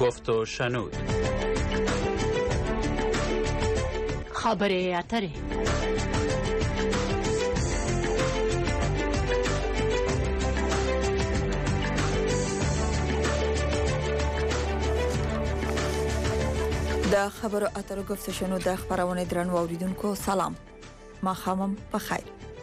گفت و شنود. خبره اتره. د خبرو اترو گفت شنود د خبرونه درن اوریدونکو سلام. ما خامم په خیر.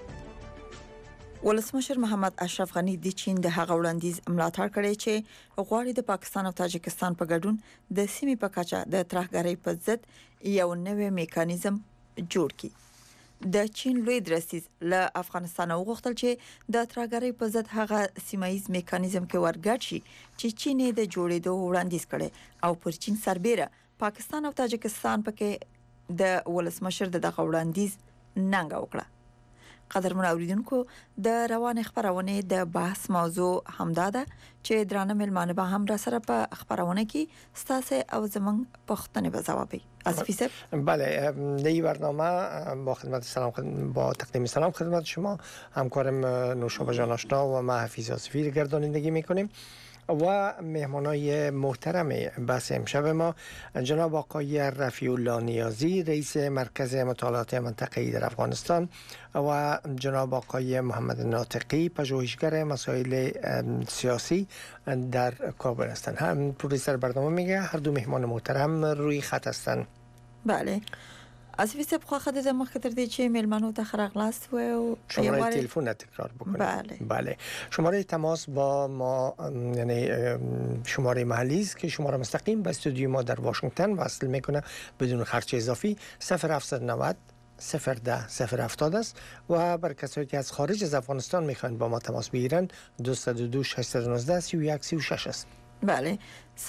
ولسمشر محمد اشرف غنی د چین د هغه وړاندیز ملاتړ کړی چې غواړي د پاکستان او تاجکستان په ګډون د سیمې په کچه د ترهګرۍ په ضد یو نوې میکانیزم جوړ کړي. د چین لوی درسیز له افغانستان وغوښتل چې د ترهګرۍ په ضد هغه سیمایي میکانیزم کې ورګډ شي چې چین د جوړېدو وړاندیز کړي او پر چین سربېره پاکستان او تاجکستان پکې د ولسمشر دغه وړاندیز ننګ وکړه. قدرمن اوریدونکو د روان خبرونه د بحث موضوع همدا ده چې درانه ملمانه به هم را سره په خبرونه کې ستاسو او زمون پښتنه به جوابي. اسفی صاحب بله، در این برنامه با خدمت با تقدیم سلام خدمت شما همکارم نوشابه جان آشنا و ما حفیظ آصفی گردانندگی میکنیم و مهمانای محترم بحث امشب ما جناب آقای رفیع الله نیازی رئیس مرکز مطالعات منطقه‌ای در افغانستان و جناب آقای محمد ناطقی پژوهشگر مسائل سیاسی در کابل هستند. هم پروډوسر برنامه میگه هر دو مهمان محترم روی خط هستند. بله. از ویسه بخواه در مخکې تر دې چې ملمنو ته خراغلاست و شماره تلفن تکرار بکنید. بله. شماره تماس با ما یعنی شماره محلی است که شما را مستقیم به استودیو ما در واشنگتن وصل میکنه بدون خرج اضافی 0790 010 070 است و برای کسایی که از خارج از افغانستان میخوان با ما تماس بگیرن 222 619 31 36 است. بله.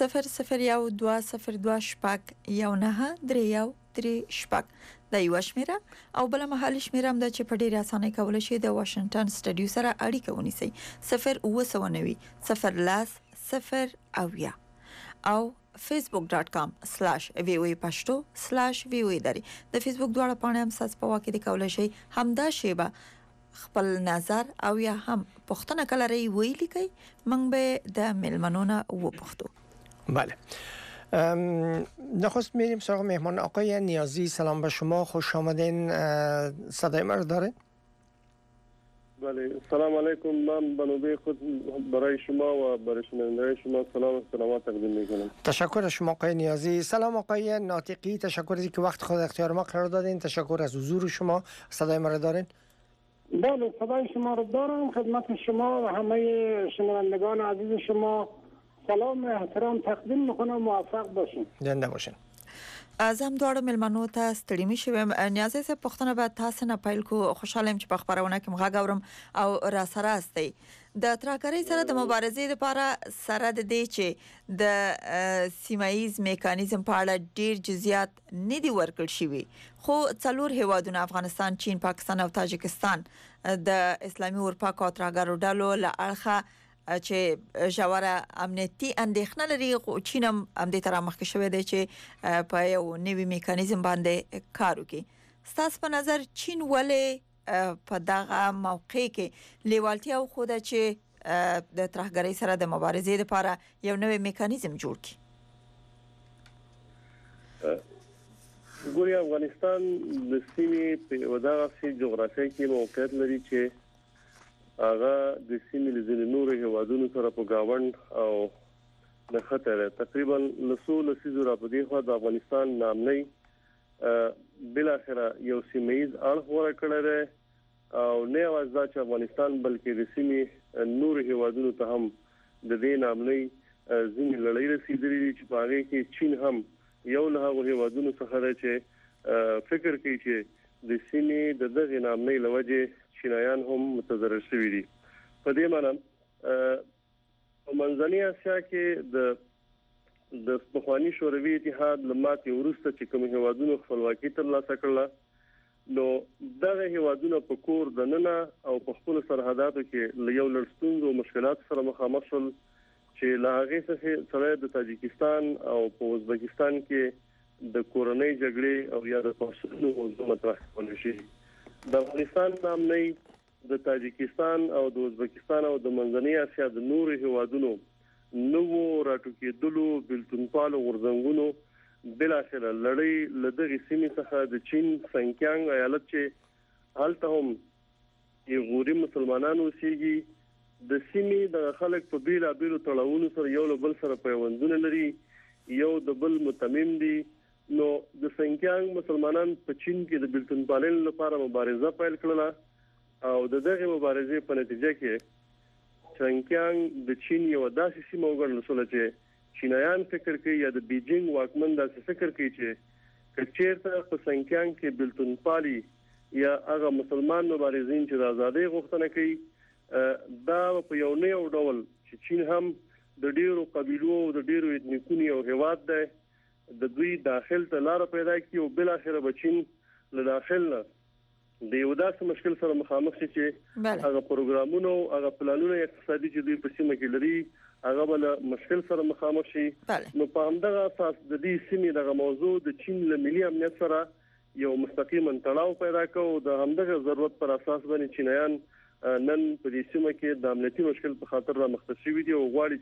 001202 شپږ 1931 شپږ د یو شمیره او بل محلي شمیره هم د چې په ډیره اسانه کول شي د واشنگټن سټډیو سره اړیکه ونیسئ 0990 010 0 او facebook.com/voa pashto/voa دری د فیسبوک دواړه پاڼې هم ساس په واکې د کول شي همدا شیبه خپل نظر او یا هم پښتنه کلري ویلي کوي موږ به د ملمنونه و پښتو. بله. نخست میریم سراغ مهمان. آقای نیازی سلام به شما، خوش آمدین. صدای ما رو داره؟ بله. سلام علیکم. من بنوبه خود برای شما و برای شنونده شما سلام و سلامت تقدیم میکنم. تشکر از شما آقای نیازی. سلام آقای ناطقی، تشکر از اینکه وقت خود اختیار ما قرار دادین. تشکر از حضور شما. صدای ما رو دارین؟ بله، صدای شما رو دارم. خدمت شما و همه شنوندگان عزیز شما سلام و احترام تقدیم میکنم. موفق باشین. زنده باشین. ازم دوړ ملمنو ته ستړي مشوم. نیازه سه پښتنه به تاسو نه پایل کو خوشاله چې په خبرونه کې مغا غورم او را سره استي د ترهګرۍ سره د مبارزې لپاره سره د دې چې د سیمایز میکانیزم په اړه ډیر جزئیات نه دی ورکړل شوی، خو څلور هیوادونه افغانستان، چین، پاکستان او تاجکستان د اسلامي اروپا او ترهګرو ډلو له اړخه چې جوړه امنیتي اندېښنه لري. چین هم د تر مخکې شوی دی چې په یو نوی میکانیزم باندې کار وکړي. ستاسو په نظر چین ولې په دغه موقع کې لیوالتیا او خوده چې د ترهګرۍ سره د مبارزې لپاره یو نوی میکانیزم جوړ کړي؟ ګوري افغانستان د سیمې په وداغه سي جغرافیایي کې موقعیت لري چې هغه د سیمې له ځینې نورو هیوادونو سره په گاوند او د خطر تقریبا لسول سيزو را په دې خوا د افغانستان نامنۍ بل اخره یو سیمایز اړه ورکړه او نه یوازې چې افغانستان بلکې د سیمې نورو هیوادونو ته هم د دې نامنۍ ځینې لړۍ رسیدلې چې په هغه کې چین هم یو له هغو هیوادونو څخه دی چې فکر کوي چې د سیمې د دغه نامنۍ لوجه چینایان هم متضرر شوي دي. په دې معنی په منځنۍ اسیا کې د پخوانی شوروي اتحاد لماتې وروسته چې کوم هیوادونو خپلواکي ترلاسه کړله، نو دغه هیوادونه په کور د ننه او په خپل سرحداتو کې له یو لړ ستونزو او مشکلات سره مخامخ شول چې له هغې څخه سره د تاجکستان او په ازبکستان کې د کورنۍ جګړې او یا د پښتنو موضوع مطرح کول شي. د افغانستان نامنۍ د تاجکستان او د ازبکستان او د منځنۍ اسیا د نورو هیوادونو نو راټوکېدلو بلتونپالو غورځنګونو بلاخره لړۍ له دغې سیمې څخه د چین سنکیانګ ایالت چې هلته هم غوري مسلمانانو اوسېږي د سیمې د خلک په بیلابیلو تړاوونو سره یو له بل سره پیوندونه لري، یو د بل متمم دي. نو د سنکیانګ مسلمانان په چین کې د بلتونپالنې لپاره مبارزه پیل کړله او د دغه مبارزې په نتیجه کې سنکیانګ د چین یو داسې سیمه وګڼل شوه چې چینایان فکر کوي یا د بیجینګ واکمن داسې فکر کوي چې کچېرته په سنکیانګ کې بلتونپالي یا هغه مسلمان مبارزین چې د ازادۍ غوښتنه کوي دا په یو نه یو ډول چې چین هم د ډیرو قبیلو او د ډیرو اتنیکونو یو هیواد دی، د دوی داخل ته لار پیدا کړي او بل اخر به چین له داخل نه د یو داسې مشکل سره مخامخ شي چې هغه پروګرامونه او هغه پلانونه اقتصادي چې دوی په سیمه کې لري هغه بل مشکل سره مخامخ شي. نو په همدغه اساس د دې سیمې دغه موضوع د چین له ملي امنیت سره یو مستقیم تړاو پیدا کوي. د همدغه ضرورت پر اساس باندې چینایان نن په دې سیمه کې د امنیتي مشکل په خاطر را مختص شوي دي او غواړي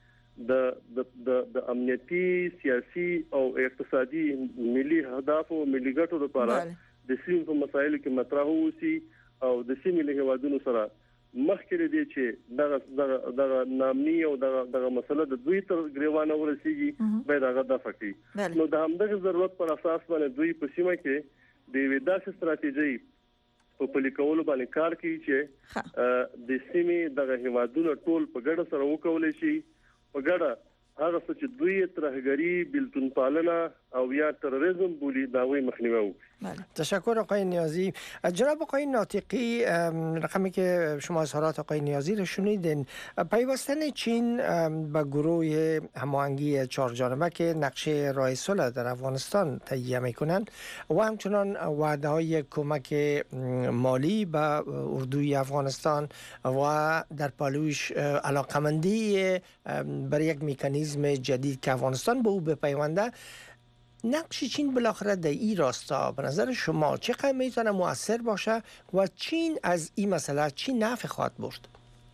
چې د امنیتي سیاسي او اقتصادي ملي اهداف او ملي ګټو لپاره د سیمې په مسایلو کې مطرح اوسي او د سیمې له هیوادونو سره مخکې دي چې دغه نامني او دغه مسله د دوی تر ګریوانه ورسیږي باید هغه دفع کړي. نو د همدغه ضرورت پر اساس باندې دوی په سیمه کې د یوې داسې ستراتیژي په پلي کولو باندې کار کوي چې د سیمې دغه هیوادونو ټول په ګډه سره وکولای شي، په ګډه هغه څه چې دوی ترهګری بلتونپالنه او یا تروریسم بولی داوی مخنیوی وکړي. تشکر آقای نیازی. جناب آقای ناطقی، رقمی که شما اظهارات آقای نیازی رو شنیدین، پیوستن چین به گروه هماهنگی چهارجانبه که نقشه راه صلح در افغانستان تهیه میکنند و همچنان وعده‌های کمک مالی به اردوی افغانستان و در پالوش علاقمندی برای یک مکانیزم جدید که افغانستان به او بپیونده، نقش چین بالاخره در این راستا به نظر شما چقدر میتونه مؤثر باشه و چین از این مسئله چی نفع خواهد برد؟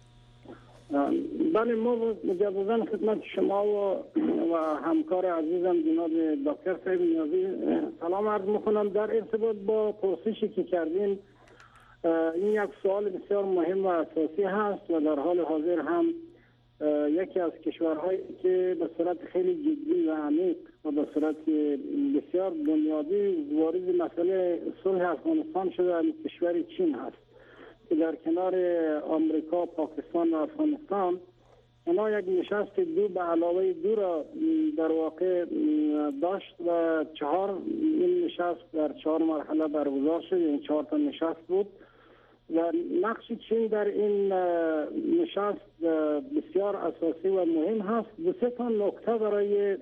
بله، ما مجددا خدمت شما و همکار عزیزم جناب دکتر صاحب نیازی سلام عرض میکنم. در ارتباط با پرسشی که کردین، این یک سوال بسیار مهم و اساسی هست و در حال حاضر هم یکی از کشورهایی که به صورت خیلی جدی و عمیق و به صورت بسیار بنیادی وارد مسئله صلح افغانستان شده کشور چین هست که در کنار آمریکا، پاکستان و افغانستان اینا یک نشست دو به علاوه دو را در واقع داشت و 4 این نشست در 4 مرحله برگزار شد. این 4 تا نشست بود و نقش چین در این نشست بسیار اساسی و مهم هست. 2 تا نکته برای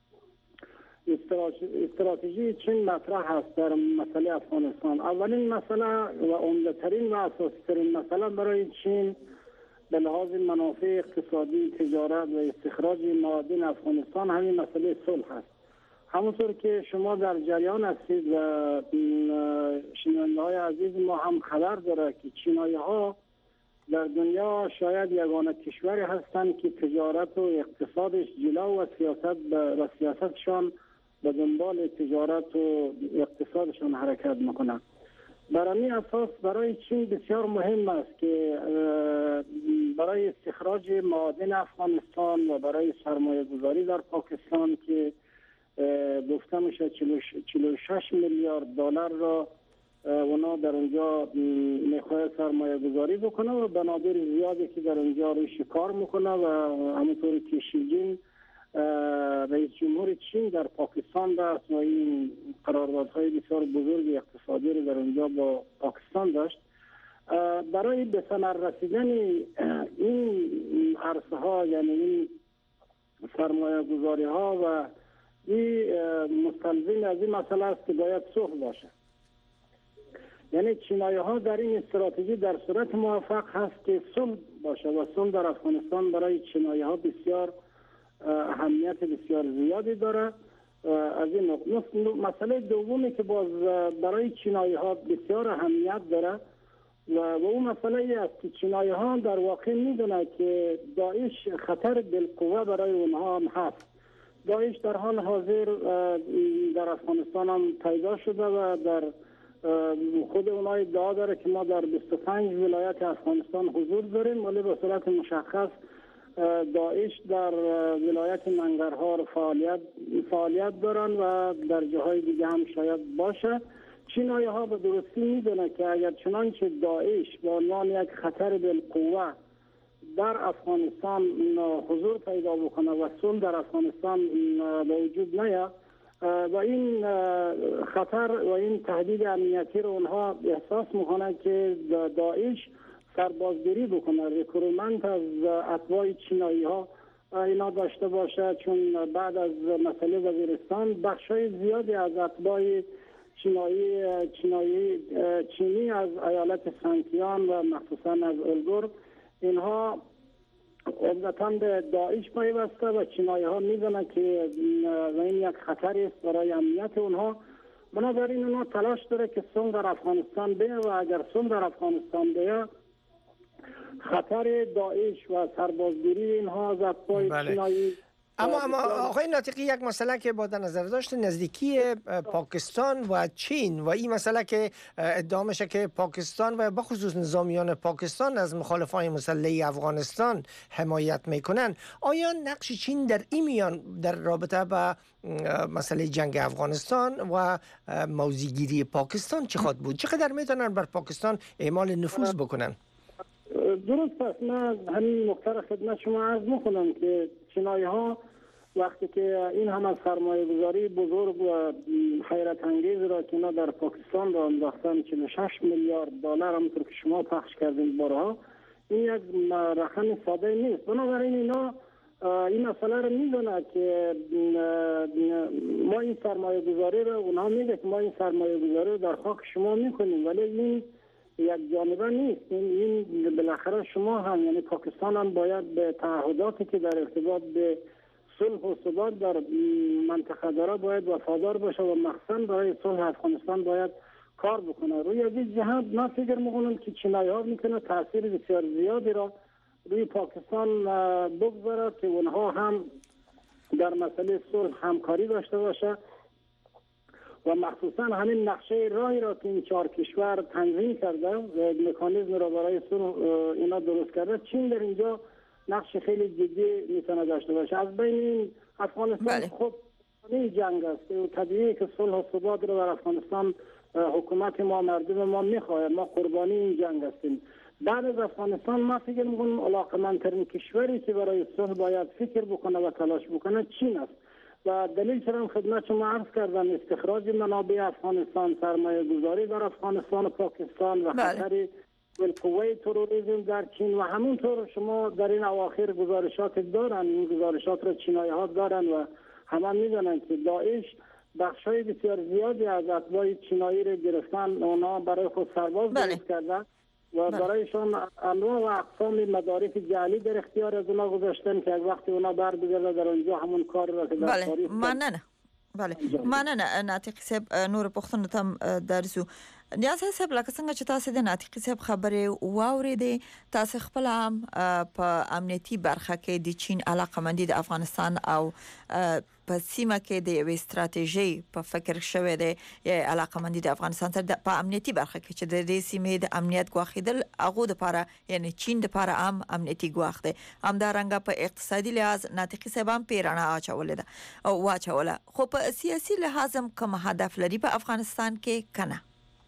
استراتژی چین مطرح هست در مسئله افغانستان. اولین مسئله و عمده‌ترین و اساسی‌ترین مسئله برای چین به لحاظ منافع اقتصادی، تجارت و استخراج معادن افغانستان همین مسئله صلح است. همونطور که شما در جریان هستید و شنونده‌های عزیز ما هم خبر داره که چینایی‌ها در دنیا شاید یگانه کشوری هستند که تجارت و اقتصادش جلو و سیاستشان به دنبال تجارت و اقتصادشان حرکت میکنند. بر این اساس برای چین بسیار مهم است که برای استخراج معادن افغانستان و برای سرمایه گذاری در پاکستان که گفته میشه 46 میلیارد دلار را اونا در اونجا میخواد سرمایه گذاری بکنه و بنادر زیادی که در اونجا روش کار میکنه و همونطوری که شی جین رئیس جمهور چین در پاکستان داشت و این قراردادهای بسیار بزرگ اقتصادی رو در اونجا با پاکستان داشت. برای به ثمر رسیدن این عرصه ها، یعنی این سرمایه گذاری ها و این مستلزم از این مسئله است که باید صلح باشه. یعنی چینایی ها در این استراتژی در صورت موفق هست که صلح باشه و صلح در افغانستان برای چینایی ها بسیار اهمیت بسیار زیادی داره. از این مسئله دومی که باز برای چینایی ها بسیار اهمیت داره و اون مسئله ای است که چینایی ها در واقع میدونه که داعش خطر بالقوه برای اونها هم هست. داعش در حال حاضر در افغانستان هم پیدا شده و در خود اونها ادعا داره که ما در 25 ولایت افغانستان حضور داریم، ولی به صورت مشخص داعش در ولایت ننگرهار فعالیت دارن و در جاهای دیگه هم شاید باشه. چینایی ها به درستی میدونه که اگر چنانچه داعش به عنوان یک خطر بالقوه در افغانستان حضور پیدا بکنه و صلح در افغانستان به وجود نیاد و این خطر و این تهدید امنیتی رو اونها احساس میکنه که داعش سربازگیری بکنه، ریکروتمنت از اتباع چینایی ها اینا داشته باشه، چون بعد از مسئله وزیرستان بخشای زیادی از اتباع چینی از ایالت سنکیان و مخصوصا از الگور اینها عمدتاً به داعش پیوسته و چینایی ها میدونن که این یک خطر است برای امنیت اونها. بنابراین اونها تلاش داره که صلح در افغانستان بیه و اگر صلح در افغانستان بیه خطر داعش و سربازگیری اینها از اتباع چینایی. اما آقای ناطقی، یک مسئله که با در نظر داشت نزدیکی پاکستان و چین و این مسئله که ادعا میشه که پاکستان و بخصوص نظامیان پاکستان از مخالفان مسلح افغانستان حمایت میکنن، آیا نقش چین در این میان در رابطه با مسئله جنگ افغانستان و موضع‌گیری پاکستان چه خواهد بود؟ چقدر میتونن بر پاکستان اعمال نفوذ بکنن؟ درست است. من همین نکته را خدمت شما عرض میکنم که چینایی ها وقتی که این همه سرمایه گذاری بزرگ و حیرت انگیز را که اینا در پاکستان را انداختن 46 میلیارد دلار همونطور که شما پخش کردین بارها، این یک رقم ساده نیست. بنابراین اینا این مسئله را میدونه که ما این سرمایه گذاری را، اونها میگه که ما این سرمایه گذاری را در خاک شما میکنیم، ولی این یک جانبه نیست. این بالاخره شما هم یعنی پاکستان هم باید به تعهداتی که در ارتباط به صلح و ثبات در منطقه داره باید وفادار باشه و مخصوصا برای صلح افغانستان باید کار بکنه. روی این جهت من فکر میکنم که چینایی ها میتونه تاثیر بسیار زیادی را روی پاکستان بگذاره که اونها هم در مسئله صلح همکاری داشته باشه و مخصوصا همین نقشه راهی را که این 4 کشور تنظیم کرده و مکانیزم را برای صلح اینا درست کرده، چین در اینجا نقش خیلی جدی میتونه داشته باشه. از بین این افغانستان خب این جنگ است و طبیعیه که صلح و ثبات را در افغانستان حکومت ما، مردم ما میخواه، ما قربانی این جنگ هستیم. بعد از افغانستان ما فکر میکنم علاقمندترین کشوری که برای صلح باید فکر بکنه و تلاش بکنه چین است و دلیل چرا خدمت شما عرض کردم استخراج منابع افغانستان، سرمایه گذاری در افغانستان و پاکستان و خطر بالقوه تروریسم در چین و همونطور شما در این اواخر گزارشات دارن، این گزارشات را چینایی ها دارن و همه میدونن که داعش بخشای بسیار زیادی از اتباع چینایی را گرفتن، اونا برای خود سرباز درست کردن و برایشان انواع و اقسام مدارک جعلی در اختیار از اونا گذاشتن که از وقتی اونا برمیگرده در اونجا همون کار را که در تاریخ مننه ناطقي صاحب. نور پښتنو تم درسو نیاز صاحب لکه څنګه چې تاسو د ناطقي صاحب خبرې واوریدې، تاسو خپل هم په امنیتي برخه کې د چین علاقمندي د افغانستان او په سیمه کې د یوې ستراتیژي په فکر شوه دی یا علاقمندي د افغانستان سره په امنیتي برخه کې چې د دې سیمې د امنیت ګواښیدل هغه د لپاره یعنی چین د لپاره هم امنیتي ګواښ دی، همدارنګه په اقتصادي لحاظ ناطقي صاحب هم پیرانه اچولې ده او واچوله، خو په سیاسي لحاظ هم کوم هدف لري په افغانستان کې کنه؟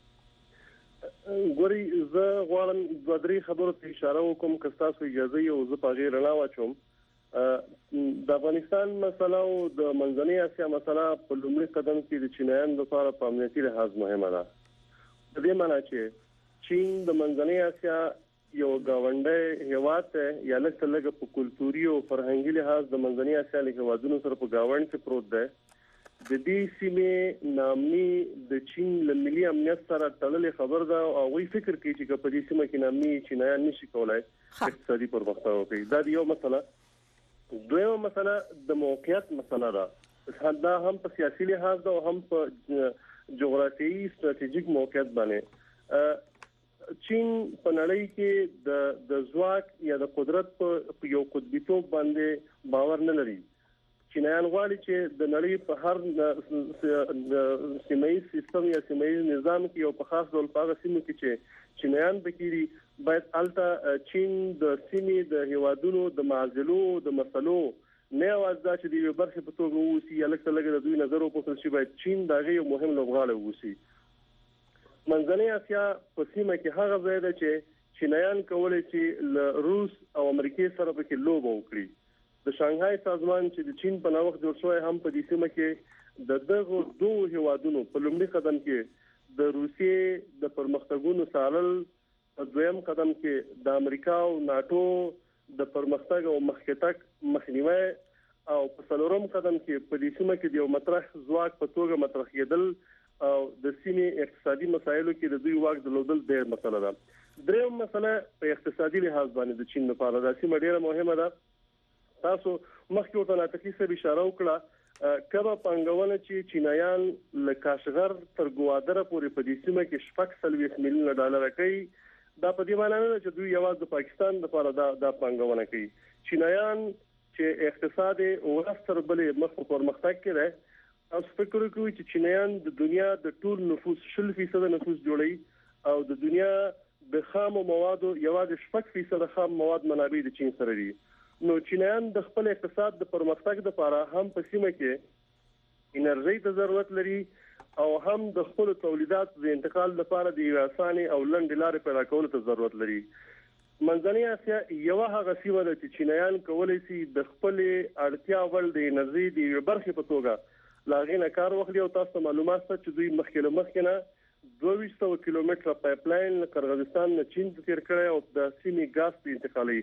ګوري زه غواړم دوه درې خبرو ته اشاره وکم که تاسو اجازه یې او زه په غیر نه واچوم. د افغانستان مسله او د منځنۍ اسیا مسله په لومړي قدم کې د چینایانو لپاره په امنیتي لحاظ مهمه ده. د دې معنی چې چین د منځنۍ اسیا یو گاونډی هیواد دی یا لکه لږه په کلتوري او فرهنګي لحاظ د منځنۍ اسیا له هیوادونو سره په گاوند کې پروت دی. د دې سیمې نامني د چین له ملي امنیت سره تړلې خبر ده او وی فکر کوي چې په دې سیمه کې نامني چینایان نشي کولای اقتصادي پرمختګ وکړي. دا یو مسله. دویمه مسله د موقعیت مسله ده، دا هم په سیاسي لحاظ ده او هم په جغرافیایي ستراتیژیک موقعیت باندې. چین په نړۍ کې د ځواک یا د قدرت په یو قطبیتوب باندې باور نه لري. چینایان غواړي چې د نړۍ په هر سیمایي سیستم یا سیمایي نظام کې یو په خاص ډول په هغه سیمو کې چې چینایان پکې باید الته چین د سیمې د هیوادونو د معضلو د مسلو نه اواز دا چې د یو برخه په توګه ووسی یا لکه د دوی نظر او په څیر باید چین دغه یو مهم لوبغاړی ووسی. منځنۍ اسیا په سیمه کې هغه ځای دی چې چینایان کولای شي له روس او امریکای سره پکې لوبه وکړي. د شانګهای سازمان چې د چین په نوښت جوړ شوی هم په دې سیمه کې د دغه دوه هیوادونو په لومړي قدم کې د روسیې د پرمختګونو سالل، په دویم قدم کې د امریکا او ناتو د پرمختګ او مخکټک مخنیوي، او په څلورم قدم کې په دې سیمه کې د یو مطرح ځواک په توګه مطرح کېدل او د سیمې اقتصادي مسایلو کې د دوی واک درلودل ډېر مسله ده. دریم مسله په اقتصادي لحاظ باندې د چین لپاره د سیمه ډېره مهمه ده. تاسو مخکې ورته ناتقي سره اشاره وکړه، کله پنګونه چې چینایان له کاشغر تر ګوادره پورې په دې سیمه کې 40 میلیون ډالر کوي، دا په دې معنی نه چې دوی یوازې د پاکستان لپاره دا پنګونه کوي. چینایان چې اقتصاد او ورستر بلې مخ په پرمختګ کې ده، تاسو فکر وکړئ چې چینایان د دنیا د ټول نفوس 0% نفوس جوړي او د دنیا د خام موادو یوازې 4% خام مواد منابع د چین سره دي. نو چینایان د خپل اقتصاد د پرمختګ لپاره هم په سیمه کې انرژي ته ضرورت لري او هم د خپل تولیدات د انتقال لپاره د اسانه او لنډ لارې پیدا کولو ته ضرورت لري. منځنۍ اسیا یو هغه سیمه ده چې چینایان کولای شي د خپل اړتیا ول د انرژي د برخې په توګه لاغینه کار وکړي. او تاسو معلومات ته چې دوی مخکې نه 200 کیلومتره پایپ لاین قرغیزستان نه چین ته تیر کړی او د سیمې ګاز ته انتقالي.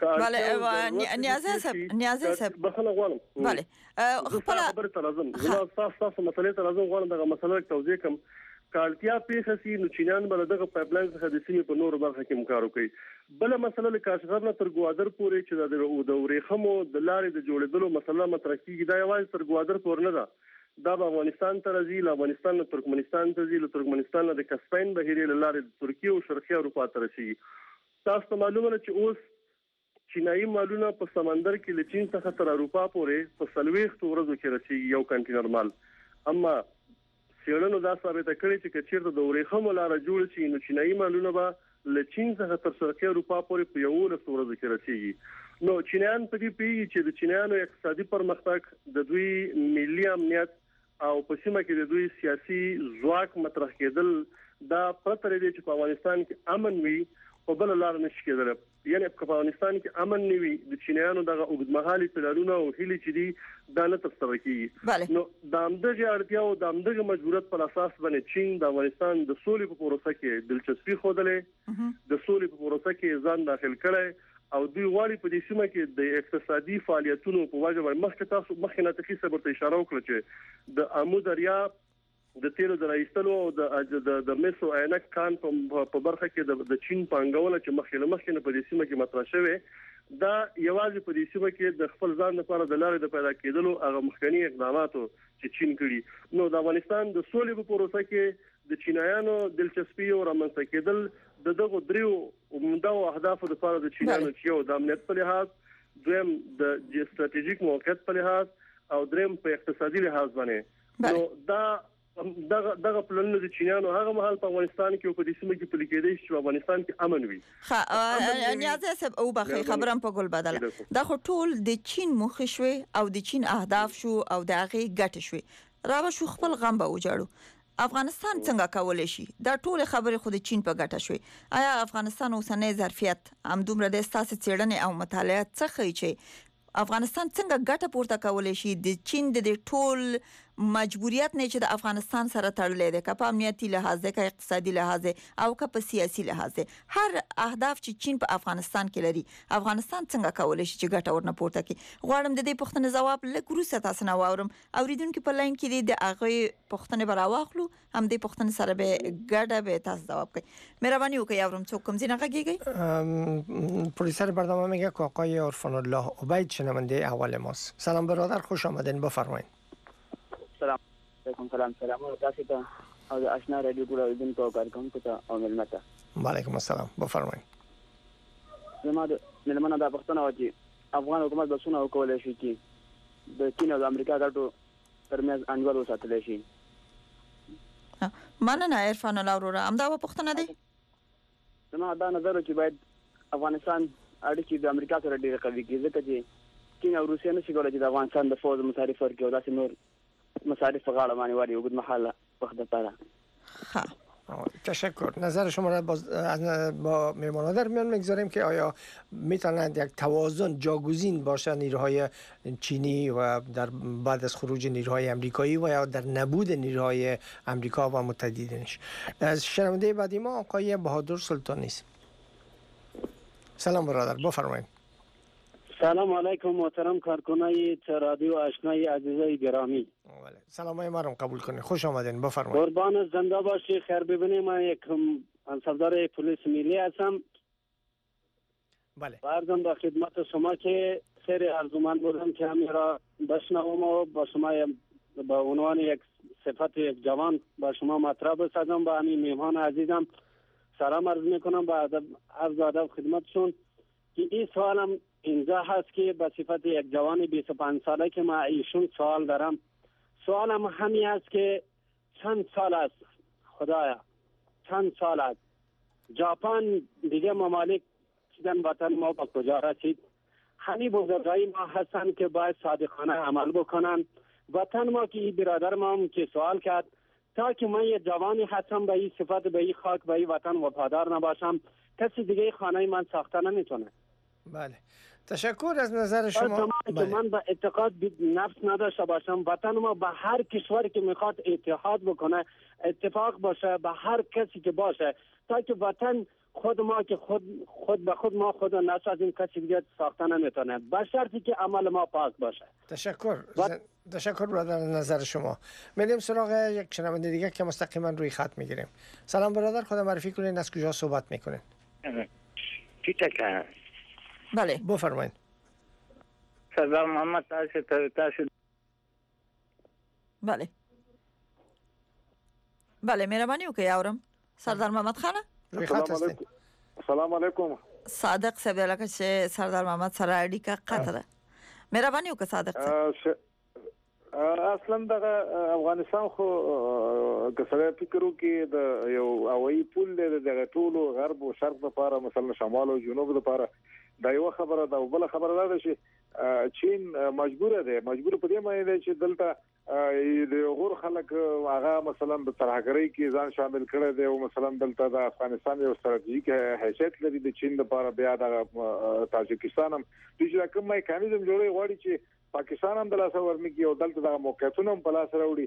بله نیازه صاحب بخښنه غواړم. بله خپل خبره ترازم تاسو مسلې ترازم غواړم دغه مسله توضیح کوم. کالتیا پیښه سي نو چینان بل دغه پایپ لاین څخه د سیمې په نور برخه کې مکار کوي. بل مسله له کاشغر نه تر ګوادر پورې چې د ورېخمو د لارې د جوړېدلو مسله مطرح کیږي، دا یوازې تر ګوادر پورې نه ده، دا به افغانستان ته راځي، له افغانستان نه ترکمنستان ته ځي، له ترکمنستان نه د کسپین بهیرې له لارې د ترکیه او شرقي اروپا ته رسیږي. تاسو ته معلومه ده چې اوس چینایي مالونه په سمندر کې له چین څخه تر اروپا پورې په 40 ورځو کې رسیږي یو کنټینر مال. اما څېړنو دا ثابته کړې چې چیرته د ورېخمو لار جوړ شي نو چینایي مالونه به له چین څخه تر شرقي اروپا پورې په 11 ورځو کې رسیږي. نو چینایان په دې پیږي چې د چینایانو اقتصادي پرمختګ د دوی ملي امنیت او په سیمه کې د دوی سیاسي ځواک مطرح کېدل دا پرته لري چې په افغانستان کې امن وي په بل لار نشي کېدل. یعنی په افغانستان کې امن نیوي د چینایانو دغه اوږدمهالي پلانونه او هلي چې دي دا نه ترسره کیږي. نو د همدغه اړتیا او د همدغه مجبوریت پر اساس باندې چین د افغانستان د سولې په پروسه کې دلچسپي خوده، د سولې په پروسه کې ځان داخل کړي او دوی غواړي په دې سیمه کې د اقتصادي فعالیتونو په وجه باندې مخکې تاسو مخکې نه تخصیص ورته اشاره وکړه چې د امو دریا د تیلو د راایستلو او د مسو عینک کان په برخه کې د چین پانګونه چې مخکې په دې سیمه کې مطرح شوه، دا یوازې په دې سیمه کې د خپل ځان لپاره د لارې د پیدا کېدلو هغه مخکنی اقداماتو چې چین کړي. نو د افغانستان د سولې په پروسه کې د چینایانو دلچسپي او رامنځته کېدل دغه دریو عمده اهدافو لپاره د چینایانو چې یو د امنیت په لحاظ، دویم د ستراتیژیک موقعیت په لحاظ او دریم په اقتصادي لحاظ باندې. نو دا دغه پلانونه د چینانو هغه مهال په افغانستان کې او په دې سیمه کې پلي کېدای شي چې افغانستان کې امن وي. نیازه صاحب او بخې خبرم په ګل بدله دا خو ټول د چین مخ شوي او د چین اهداف شو او د هغه ګټ شوي راو شو خپل غم به وجاړو. افغانستان څنګه کولای شي دا ټول خبره خو د چین په ګټه شوي؟ آیا افغانستان اوسنۍ ظرفیت همدومره د اساس څېړنې او مطالعه څخه چې افغانستان څنګه ګټه پورته کولای شي د چین د ټول مجبوریت نه چې د افغانستان سره تړلې ده، که په امنیتي لحاظ که اقتصادي لحاظ او که په سیاسي لحاظ، هر اهداف چې چین په افغانستان کې لري افغانستان څنګه کولای شي چې ګټه ورنه پورته کړي؟ غواړم د دې پوښتنې ځواب لږ وروسته تاسو نه واورم. اوریدونکو په لاین کې د هغه پوښتنې به راواخلو، هم دې پوښتنې سره به ګډه به تاسو ځواب کړئ. مهرباني وکړئ یاورم څوک کوم ځای نه غږیږي؟ پروډوسر برنامه میگه که آقای عرفان الله عبید شنونده اول ماست. سلام برادر، خوش آمدین، بفرمایید. سلام و تاسو ته او آشنا رادیو ټول اوریدونکو کارکونکو ته او ملمته وعلیکم السلام بفرمایئ. زما د ملمنه د پښتنه و چې افغان حکومت د سونه کولای شي چې د چین او د امریکا ګټو ترمنځ انډول وساتلی شي. مننه عرفان الله وروره. همدا پښتنه دی. زما دا نظر چې باید افغانستان اړیکې د امریکا سره ډېرې قوي کړي، ځکه چې چین او روسیه نشي کولی چې د افغانستان د فوز مصارف ورکړي او داسې نور مصارف په غاړه باندې واړي اوږد مهاله وخت لپاره. تشکر. نظر شما را با مهمانان در میان میگذاریم که آیا میتونند یک توازن جاگزین باشه نیروهای چینی و در بعد از خروج نیروهای امریکایی و یا در نبود نیروهای امریکا و متحدینش. شنونده بعدی ما آقای بهادر سلطانی است. سلام برادر، بفرمایید. سلام علیکم محترم کارکنای رادیو آشنای عزیزای گرامی. سلامای ما رو قبول کنید. خوش آمدین، بفرمایید. قربان زنده باشی. خیر ببینید، من یک انصافدار پلیس ملی هستم. بله. عرضم به خدمت شما که خیلی ارزومند بودم که همین را بشنوم و با شما به عنوان یک صفت یک جوان با شما مطرح بسازم. با همین مهمان عزیزم سلام عرض میکنم با عرض ادب خدمتشون که این سوالم اینجا هست که به صفت یک جوان 25 ساله که ما ایشون سوال دارم. سوالم همین است که چند سال است خدایا، چند سال است ژاپن دیگه ممالک چیدن وطن ما به کجا رسید؟ همین بزرگای ما هستن که باید صادقانه عمل بکنن. وطن ما که این برادر ما هم که سوال کرد، تا که من یه جوانی هستم به این صفت، به این خاک، به این وطن وفادار نباشم، کسی دیگه خانه من ساخته نمیتونه. بله. تشکر از نظر شما. که من به اعتقاد نفس نداشته باشم، وطن ما به هر کشوری که میخواد اتحاد بکنه، اتفاق باشه، به هر کسی که باشه، تا که وطن خود ما که خود به خود ما خود نسازیم، کسی دیگه ساخته نمیتونه، به شرطی که عمل ما پاک باشه. تشکر برادر از نظر شما. میریم سراغ یک شنونده دیگه که مستقیما روی خط میگیریم. سلام برادر، خود معرفی کنین، از کجا صحبت میکنین؟ تیتکا. بله بفرمایید. سردار محمد تاسو. بله مهربانی وکړئ اورم. سردار محمد خان. سلام علیکم. صادق صاحب لکه چې سردار محمد سره اړیکه قطع ده. مهرباني وکړه صادق صاحب. اصلا د افغانستان خو کسره فکر وکي د یو هوایي پول د ټولو غرب او شرق لپاره، مثلا شمال او جنوب لپاره دا یو خبره ده. او بل خبره ده چې چین مجبور په دې معنی ده چې دلته د غور خلک هغه مثلا د ترهګرۍ کې ځان شامل کړي دي، او مثلا دلته د افغانستان یو ستراتیژیک حیثیت لري د چین لپاره. بیا د تاجکستان هم د کوم میکانیزم جوړي غواړي چې پاکستان هم د لاس ورنګي او دلته د موقعیتونو هم په لاس راوړي.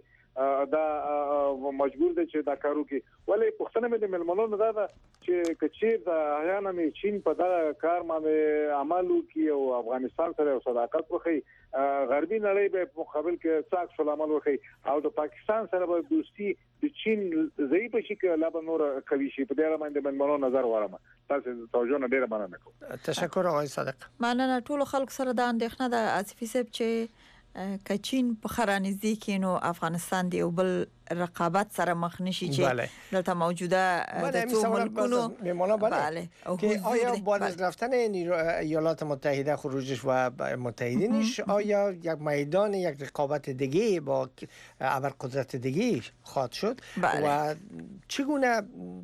دا مجبور دي چې دا کارو کوي. ولې پښتنه مې د ملمنونو دا ده چې کچیر د احیانا مې چین په دا کار باندې عمل وکي او افغانستان سره صداقت وکړي، غربي نړۍ به په مقابل کې ساک سلامل وکړي، او د پاکستان سره به دوستي د چین ضعیف شي که لا به نور قوي شي. په دې اړه باندې ملمنونو نظر ورم. تاسو توجه نه ډیره مننه کوم. تشکر آقای صادق. مننه. ټول خلک سره د اندېښنه د آصفي صاحب چې کچین په خرانزي کې نو افغانستان دی او بل رقابت سره مخ نشي چې دلته موجوده د څو ملکونو بله که آیا بعد از رفتن ایالات متحده خروجش و متحدینش آیا یک میدان یک رقابت دیگه با ابرقدرت دیگه خواهد شد و چگونه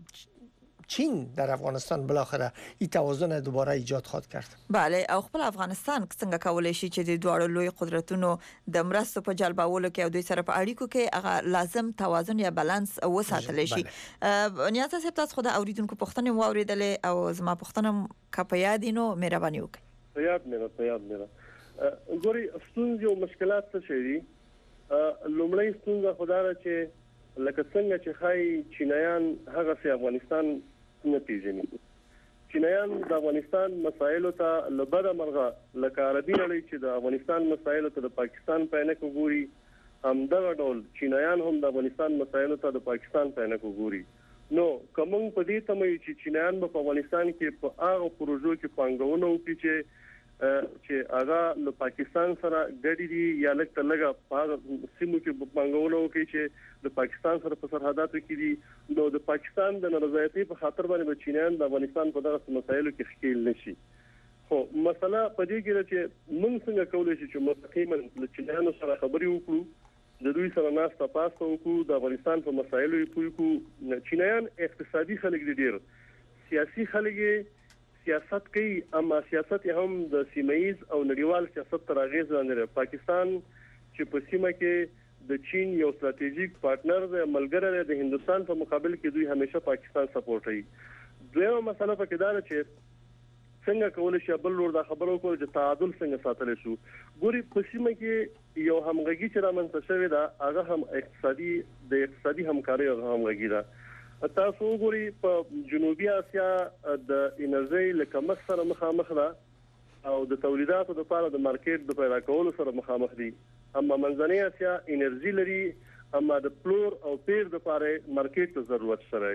چین در افغانستان بالاخره این توازن دوباره ایجاد خواهد کرد؟ بله، او خپل افغانستان څنګه کولای شي چې د دوه لوی قدرتونو د مرستو په جلبولو کې او دوی سره په اړیکو کې هغه لازم توازن یا بالانس وساتل شي. نیاز صاحب تاسو خو د اوریدونکو پوښتنه واوریدلې او زما پوښتنه کاپیادینو مهرباني وکړئ. یاد مې ګوري ستونزې او مشکلات څه دي. لومړی ستونزه خدای چې لکه څنګه چې خای چینایان هغه سي افغانستان نه پیژني. چینایان د افغانستان مسایلو ته لبره مرغه لکه عربي نړۍ چې د افغانستان مسایلو ته د پاکستان په عینکو ګوري، همدغه ډول چینایان هم د افغانستان مسایلو ته د پاکستان په عینکو ګوري. نو کوم په دې تمه چې چینایان په افغانستان کې په هغه پروژو کې پانګونه وکړي چې چې هغه له پاکستان سره ګډي دي یا لکه لګه په سیمو کې بنګولو کې چې د پاکستان سره په سرحداتو کې دي نو د پاکستان د نارضایتۍ په خاطر باندې چینیان د افغانستان په دغه مسایلو کې ښکیل نشي. خو مسله په دې کې چې موږ څنګه کولای شو چې مستقیما له چینیانو سره خبرې وکړو، د دوی سره ناسته پاسته وکړو، د افغانستان په مسایلو یې پوه کړو. چینیان اقتصادي خلک دي، ډېر سیاسي خلک سیاست کوي، اما سیاست هم د سیمایي او نړیوال سیاست تر اغېز لاندې دی. پاکستان چې په سیمه کې د چین یو ستراتیژیک پارټنر دی، ملګری دی، د هندستان په مقابل کې دوی همیشه پاکستان سپورټ کوي. دویمه مسله پکې دا ده چې څنګه کولای شي بل لور دا خبرو کول چې تعادل څنګه ساتل شي. ګوري په سیمه کې یو همغږي چې رامنځته شوې ده، هغه هم اقتصادي همکاري او همغږي ده. تاسو وګورئ په جنوبي اسیا د انرژي لکه سره مخامخ ده او د تولیداتو لپاره د مارکیټ د پیدا کولو سره مخامخ دي. اما منځنۍ اسیا انرژي لري، اما د پلور او پیر د لپاره مارکیټ ته ضرورت شته.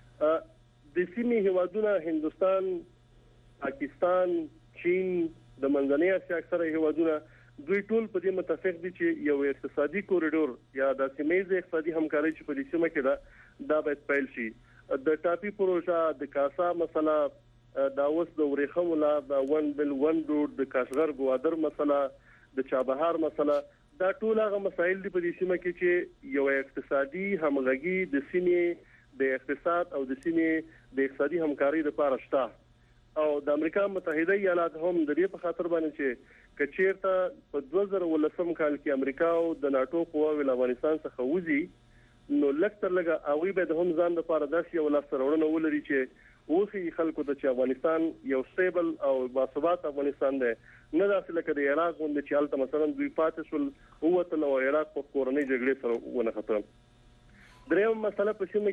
د سیمې هیوادونه هندستان، پاکستان، چین، د منځنۍ اسیا اکثره هیوادونه دوی ټول په دې متفق دي چې یو اقتصادي کوریډور یا د سیمې اقتصادي همکاري چې په دې سیمه کې ده دا باید پیل شي. د ټاپي پروژه، د کاسا مسله، دا اوس د ورېښمو لا د 1 بل 1 روډ، د کاشغر ګوادر مسله، د چابهار مسله، دا ټول هغه مسایل دي په دې سیمه کې چې یو اقتصادي همغږي د سیمې د اقتصاد او د سیمې د اقتصادي همکاري لپاره شته. او د امریکا متحده ایالات هم د دې په خاطر باندې چې کچیرته په 2019 کال کې امریکا او د ناتو قواوې له افغانستان څخه وځي، نو لکه لږه اوی به هم ځان لپاره داسې یو لاسته ولري چې اوسي خلکو ته چې افغانستان یو سټیبل او باثبات افغانستان دی، نه داسې لکه د عراق غوندې چې هلته مثلا دوی پاتې شول ووتل او عراق په کورنۍ جګړې سره ونښته. دریم مسله په سیمه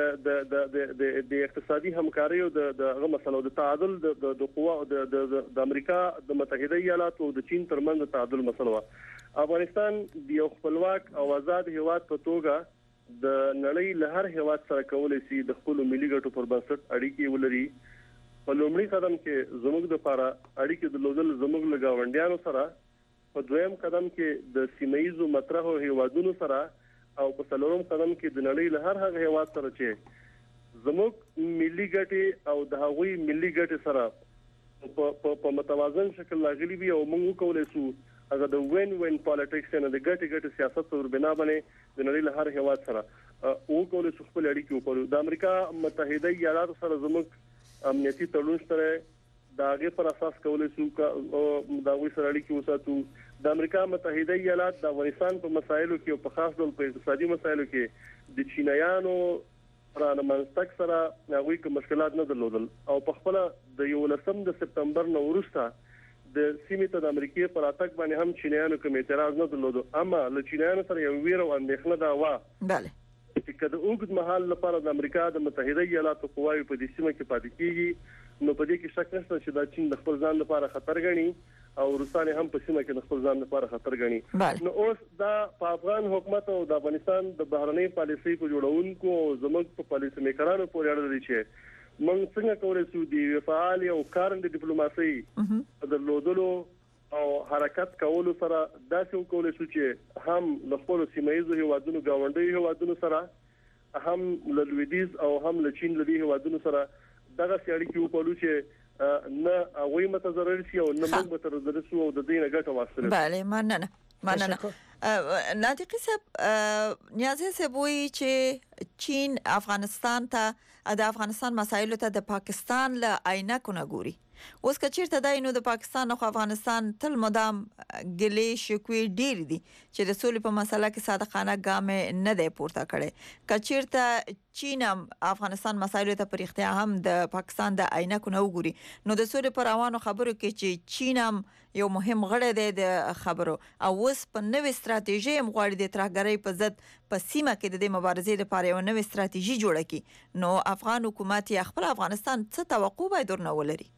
کې د اقتصادي همکاري او د هغه مسله د تعادل د قوا د امریکا د متحده ایالاتو او د چین ترمنځ د تعادل مسله. افغانستان د یو خپلواک او آزاد هیواد په توګه د نړۍ له هر هیواد سره کولای شي د خپل ملي ګټو پر بنسټ اړیکې ولري. په لومړي قدم کې زموږ د لپاره اړیکې درلودل زموږ له ګاونډیانو سره، په دویم قدم کې د سیمایي مطرحو هیوادونو سره، او په څلورم قدم کې د نړۍ له هر هغه هیواد سره چې زموږ ملي ګټې او د هغوی ملي ګټې سره په متوازن شکل راغلي وي او موږ وکولای شو هغه د وین وین پالیټکس نه د ګټې سیاست پر بنا باندې د نړۍ له هر هیواد سره وکولای شو خپل اړیکې وکړو. د امریکا متحده ایالاتو سره زموږ امنیتي تړون شته، دا هغه پر اساس کولای شو دا وې سره اړیکې وساتو. د امریکا متحده ایالات د افغانستان په مسایلو کې او په خاص ډول په اقتصادي مسایلو کې د چینایانو رانمنځتک سره هغوی کوم مشکلات نه درلودل او په خپل د 11 سپتمبر نو وروسته د سیمې ته د امریکای پر اتک باندې هم چینایانو کوم اعتراض نه درلود، اما له چینایانو سره یو ویره او اندېښنه دا و بله چې کله اوږد مهال لپاره د امریکا د متحده ایالاتو قواوې په دې سیمه کې پاتې کیږي، نو په دې کې شک نشته چې دا چین د خپل ځان لپاره خطر ګڼي او روسان هم په سیمه کې د خپل ځان لپاره خطر ګڼي. نو اوس دا په افغان حکومت او د افغانستان د بهرنۍ پالیسۍ په جوړونکو او زموږ په پالیسي میکرانو پورې اړه لري چې موږ څنګه کولای شو د فعال او کارنده ډیپلوماسي درلودلو او حرکت کولو سره داسې وکولای شو چې هم له خپل سیمایي هیوادونو ګاونډي هیوادونو سره، هم له لویدیز او هم له چین له هیوادونو سره دغه اړیکې وکړو چې نه هغوی متضرر شي او نه موږ متضرر شو او د دې نه ګټه واخلو. بله مننه. ناطقي صاحب، نیازي صاحب وایي چې چین افغانستان ته د افغانستان مسایلو ته د پاکستان له عینکو نه ګوري. اوس که چیرته دا نو د پاکستان او افغانستان تل مدام ګلې شکوې ډېر دي چې د سولې په مسله کې صادقانه ګام نه دی پورته کړی. که چیرته چین هم افغانستان مسایلو ته پر اختیار هم د پاکستان د عینکو نه وګوري، نو د سولې پر روانو خبرو کې چې چین هم یو مهم غړی دی د خبرو او اوس په نوې ستراتیژي هم غواړي د ترهګرۍ په ضد په سیمه کې د دې مبارزې لپاره یو نوې ستراتیژي جوړه کړي، نو افغان حکومت یا خپل افغانستان څه توقع باید ورنه ولري؟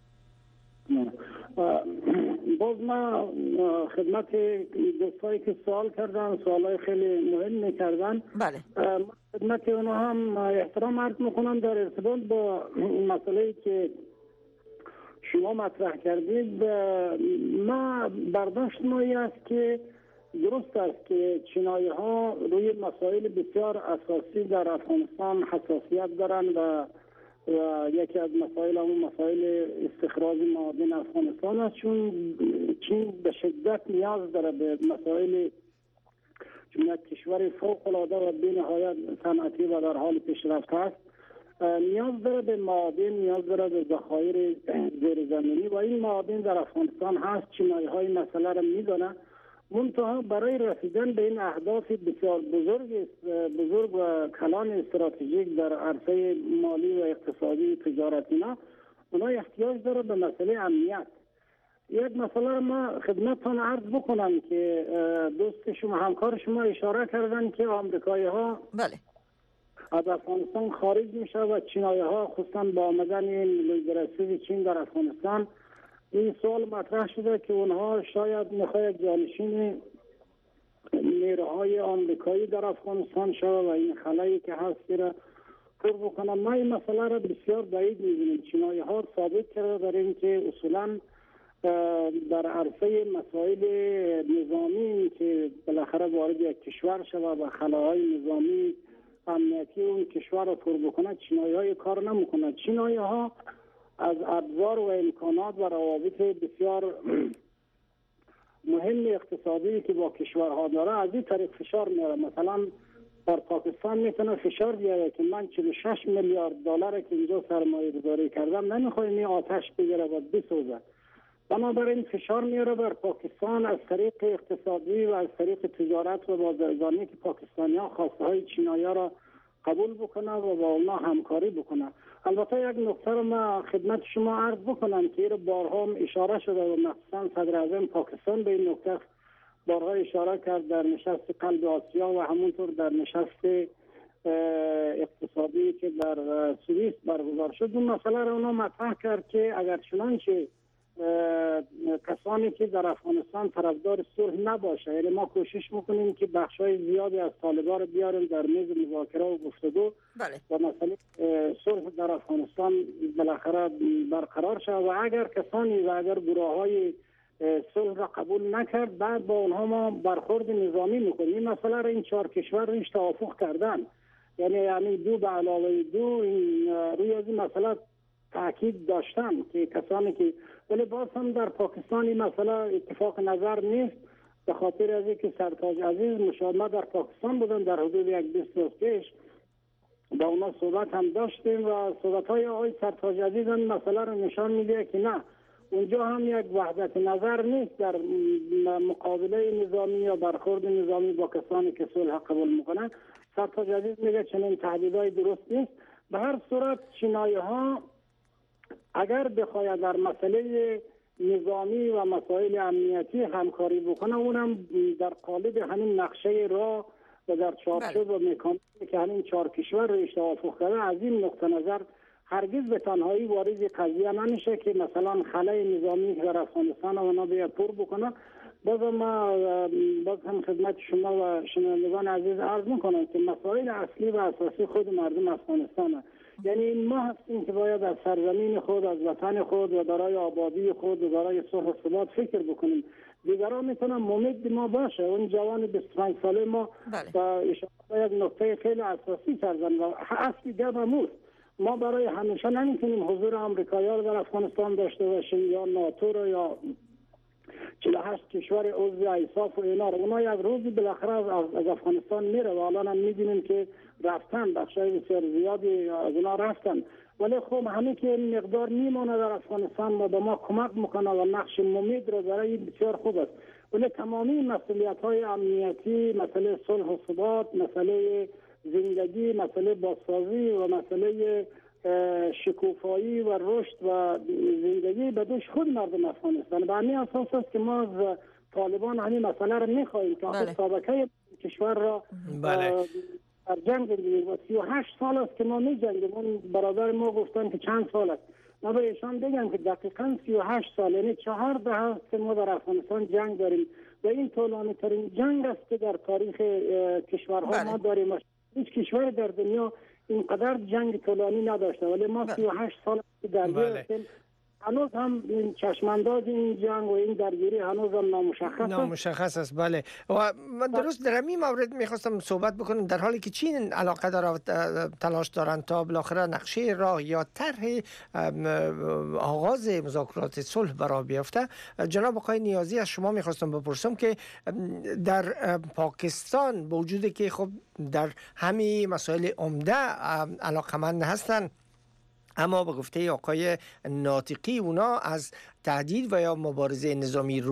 باز من خدمت دوستایی که سوال کردن سوالای خیلی مهم کردن، بله خدمت اونها هم احترام عرض میکنم در ارتباط با مسئله‌ای که شما شما مطرح کردید، ما برداشت مایی است که درست است که چینایی ها روی مسائل بسیار اساسی در افغانستان حساسیت دارند و یکی از مسائل همون مسائل استخراج معادن افغانستان است، چون چین به شدت نیاز داره به مسائل، چون یک کشور فوق العاده و بی‌نهایت صنعتی و در حال پیشرفت است، نیاز داره به معادن، نیاز داره به ذخایر زیرزمینی و این معادن در افغانستان هست. چینایی های مسئله را میدونن، منتها برای رسیدن به این اهداف بسیار بزرگ و کلان استراتژیک در عرصه مالی و اقتصادی تجارتی اونا احتیاج داره به مسئله امنیت. یک مسئله ما خدمتتان عرض بکنم که دوست شما همکار شما اشاره کردن که آمریکایی ها بله از افغانستان خارج میشه و چینایی ها خصوصا با آمدن لیدرشپ چین در افغانستان این سوال مطرح شده که اونها شاید میخواد جانشین نیروهای آمریکایی در افغانستان شود و این خلایی که هست را پر بکنه. ما این مسئله را بسیار بعید می‌بینیم. چینایی ها ثابت کرده در این که اصولا در عرصه مسائل نظامی که بالاخره وارد یک کشور شود و خلاهای نظامی امنیتی اون کشور را پر بکنه، چینایی های کار نمیکنه. چینایی ها از ابزار و امکانات و روابط بسیار مهم اقتصادی که با کشورها داره از این طریق فشار میاره. مثلا در پاکستان میتونه فشار بیاره که من 46 میلیارد دلار که اینجا سرمایه گذاری کردم نمیخوایم این آتش بگیره و بسوزه. بنابراین فشار میاره بر پاکستان از طریق اقتصادی و از طریق تجارت و بازرگانی که پاکستانی ها خواسته های چینایی را قبول بکنه و با اونا همکاری بکنه. البته یک نکته رو ما خدمت شما عرض بکنم که این بارها اشاره شده و مخصوصا صدر اعظم پاکستان به این نکته بارها اشاره کرد در نشست قلب آسیا و همونطور در نشست اقتصادی که در سوئیس برگزار شد. اون مسئله رو اونا مطرح کرد که اگر چنانچه کسانی که در افغانستان طرفدار صلح نباشه، یعنی ما کوشش میکنیم که بخشای زیادی از طالبان رو بیاریم در میز مذاکره و گفتگو و مسئله صلح در افغانستان بالاخره برقرار شود و اگر کسانی و اگر گروه‌های صلح را قبول نکرد بعد با اونها ما برخورد نظامی میکنیم. این مسئله را این 4 کشور رویش توافق کردن، یعنی دو به علاوه دو روی از این مسئله تاکید داشتن که کسانی که، ولی باز هم در پاکستان این مسئله اتفاق نظر نیست به خاطر از اینکه سرتاج عزیز مشاهده در پاکستان بودن در حدود یک 20 روز پیش با اونا صحبت هم داشتیم و صحبت‌های آقای سرتاج عزیز این مسئله رو نشان میده که نه اونجا هم یک وحدت نظر نیست در مقابله نظامی یا برخورد نظامی با کسانی که صلح قبول میکنن. سرتاج عزیز میگه چنین تهدیدهای درست نیست. به هر صورت چینایی ها اگر بخواید در مسئله نظامی و مسائل امنیتی همکاری بکنه اونم در قالب همین نقشه را و در چارچوب و مکانیزمی که همین 4 کشور رویش توافق کرده از این نقطه نظر هرگز به تنهایی وارد قضیه نمیشه که مثلا خلای نظامی در افغانستان اونا بیا پر بکنه. باز هم خدمت شما و شنوندگان عزیز عرض میکنم که مسائل اصلی و اساسی خود مردم افغانستان، یعنی ما هستیم که باید از سرزمین خود، از وطن خود و برای آبادی خود و برای صلح و ثبات فکر بکنیم. دیگران میتونن ممید ما باشه. اون جوان 25 ساله ما اشاره یک نکته خیلی اساسی کردن و اصلی گپ ما برای همیشه نمیتونیم حضور آمریکایی‌ها رو در افغانستان داشته باشیم یا ناتو رو یا 48 کشور عضو ایساف و اینا رو. اونا یک روزی بالاخره از افغانستان میره و الان هم میبینیم که رفتن، بخشای بسیار زیادی از اونا رفتن، ولی خب همه که مقدار میمونه در افغانستان و به ما کمک میکنه و نقش ممید رو برای بسیار خوب است. ولی تمامی مسئولیت‌های امنیتی، مسئله صلح و ثبات، مسئله زندگی، مسئله بازسازی و مسئله شکوفایی و رشد و زندگی به دوش خود مردم افغانستان. به همین اساس است که ما از طالبان همین مسئله را میخواهیم که آخر سابقه کشور را در جنگ بگیریم و 38 سال است که ما میجنگیم. اون برادر ما گفتن که چند سال است، ما به ایشان بگم که دقیقاً 38 سال، یعنی 4 دهه است که ما در افغانستان جنگ داریم و این طولانی ترین جنگ است که در تاریخ کشورها ما داریم. هیچ کشور در دنیا اینقدر جنگ طولانی نداشته، ولی ما 38 سال درگیر هستیم هنوز هم این چشمانداز این جنگ و این درگیری هنوز هم نامشخص است. بله و من درست در همین مورد میخواستم صحبت بکنم، در حالی که چین علاقه داره و تلاش دارن تا بالاخره نقشه راه یا طرح آغاز مذاکرات صلح برای بیفته. جناب آقای نیازی از شما میخواستم بپرسم که در پاکستان با وجودی که خب در همین مسائل عمده علاقمند هستن، اما به گفته آقای ناطقی اونا از تهدید و یا مبارزه نظامی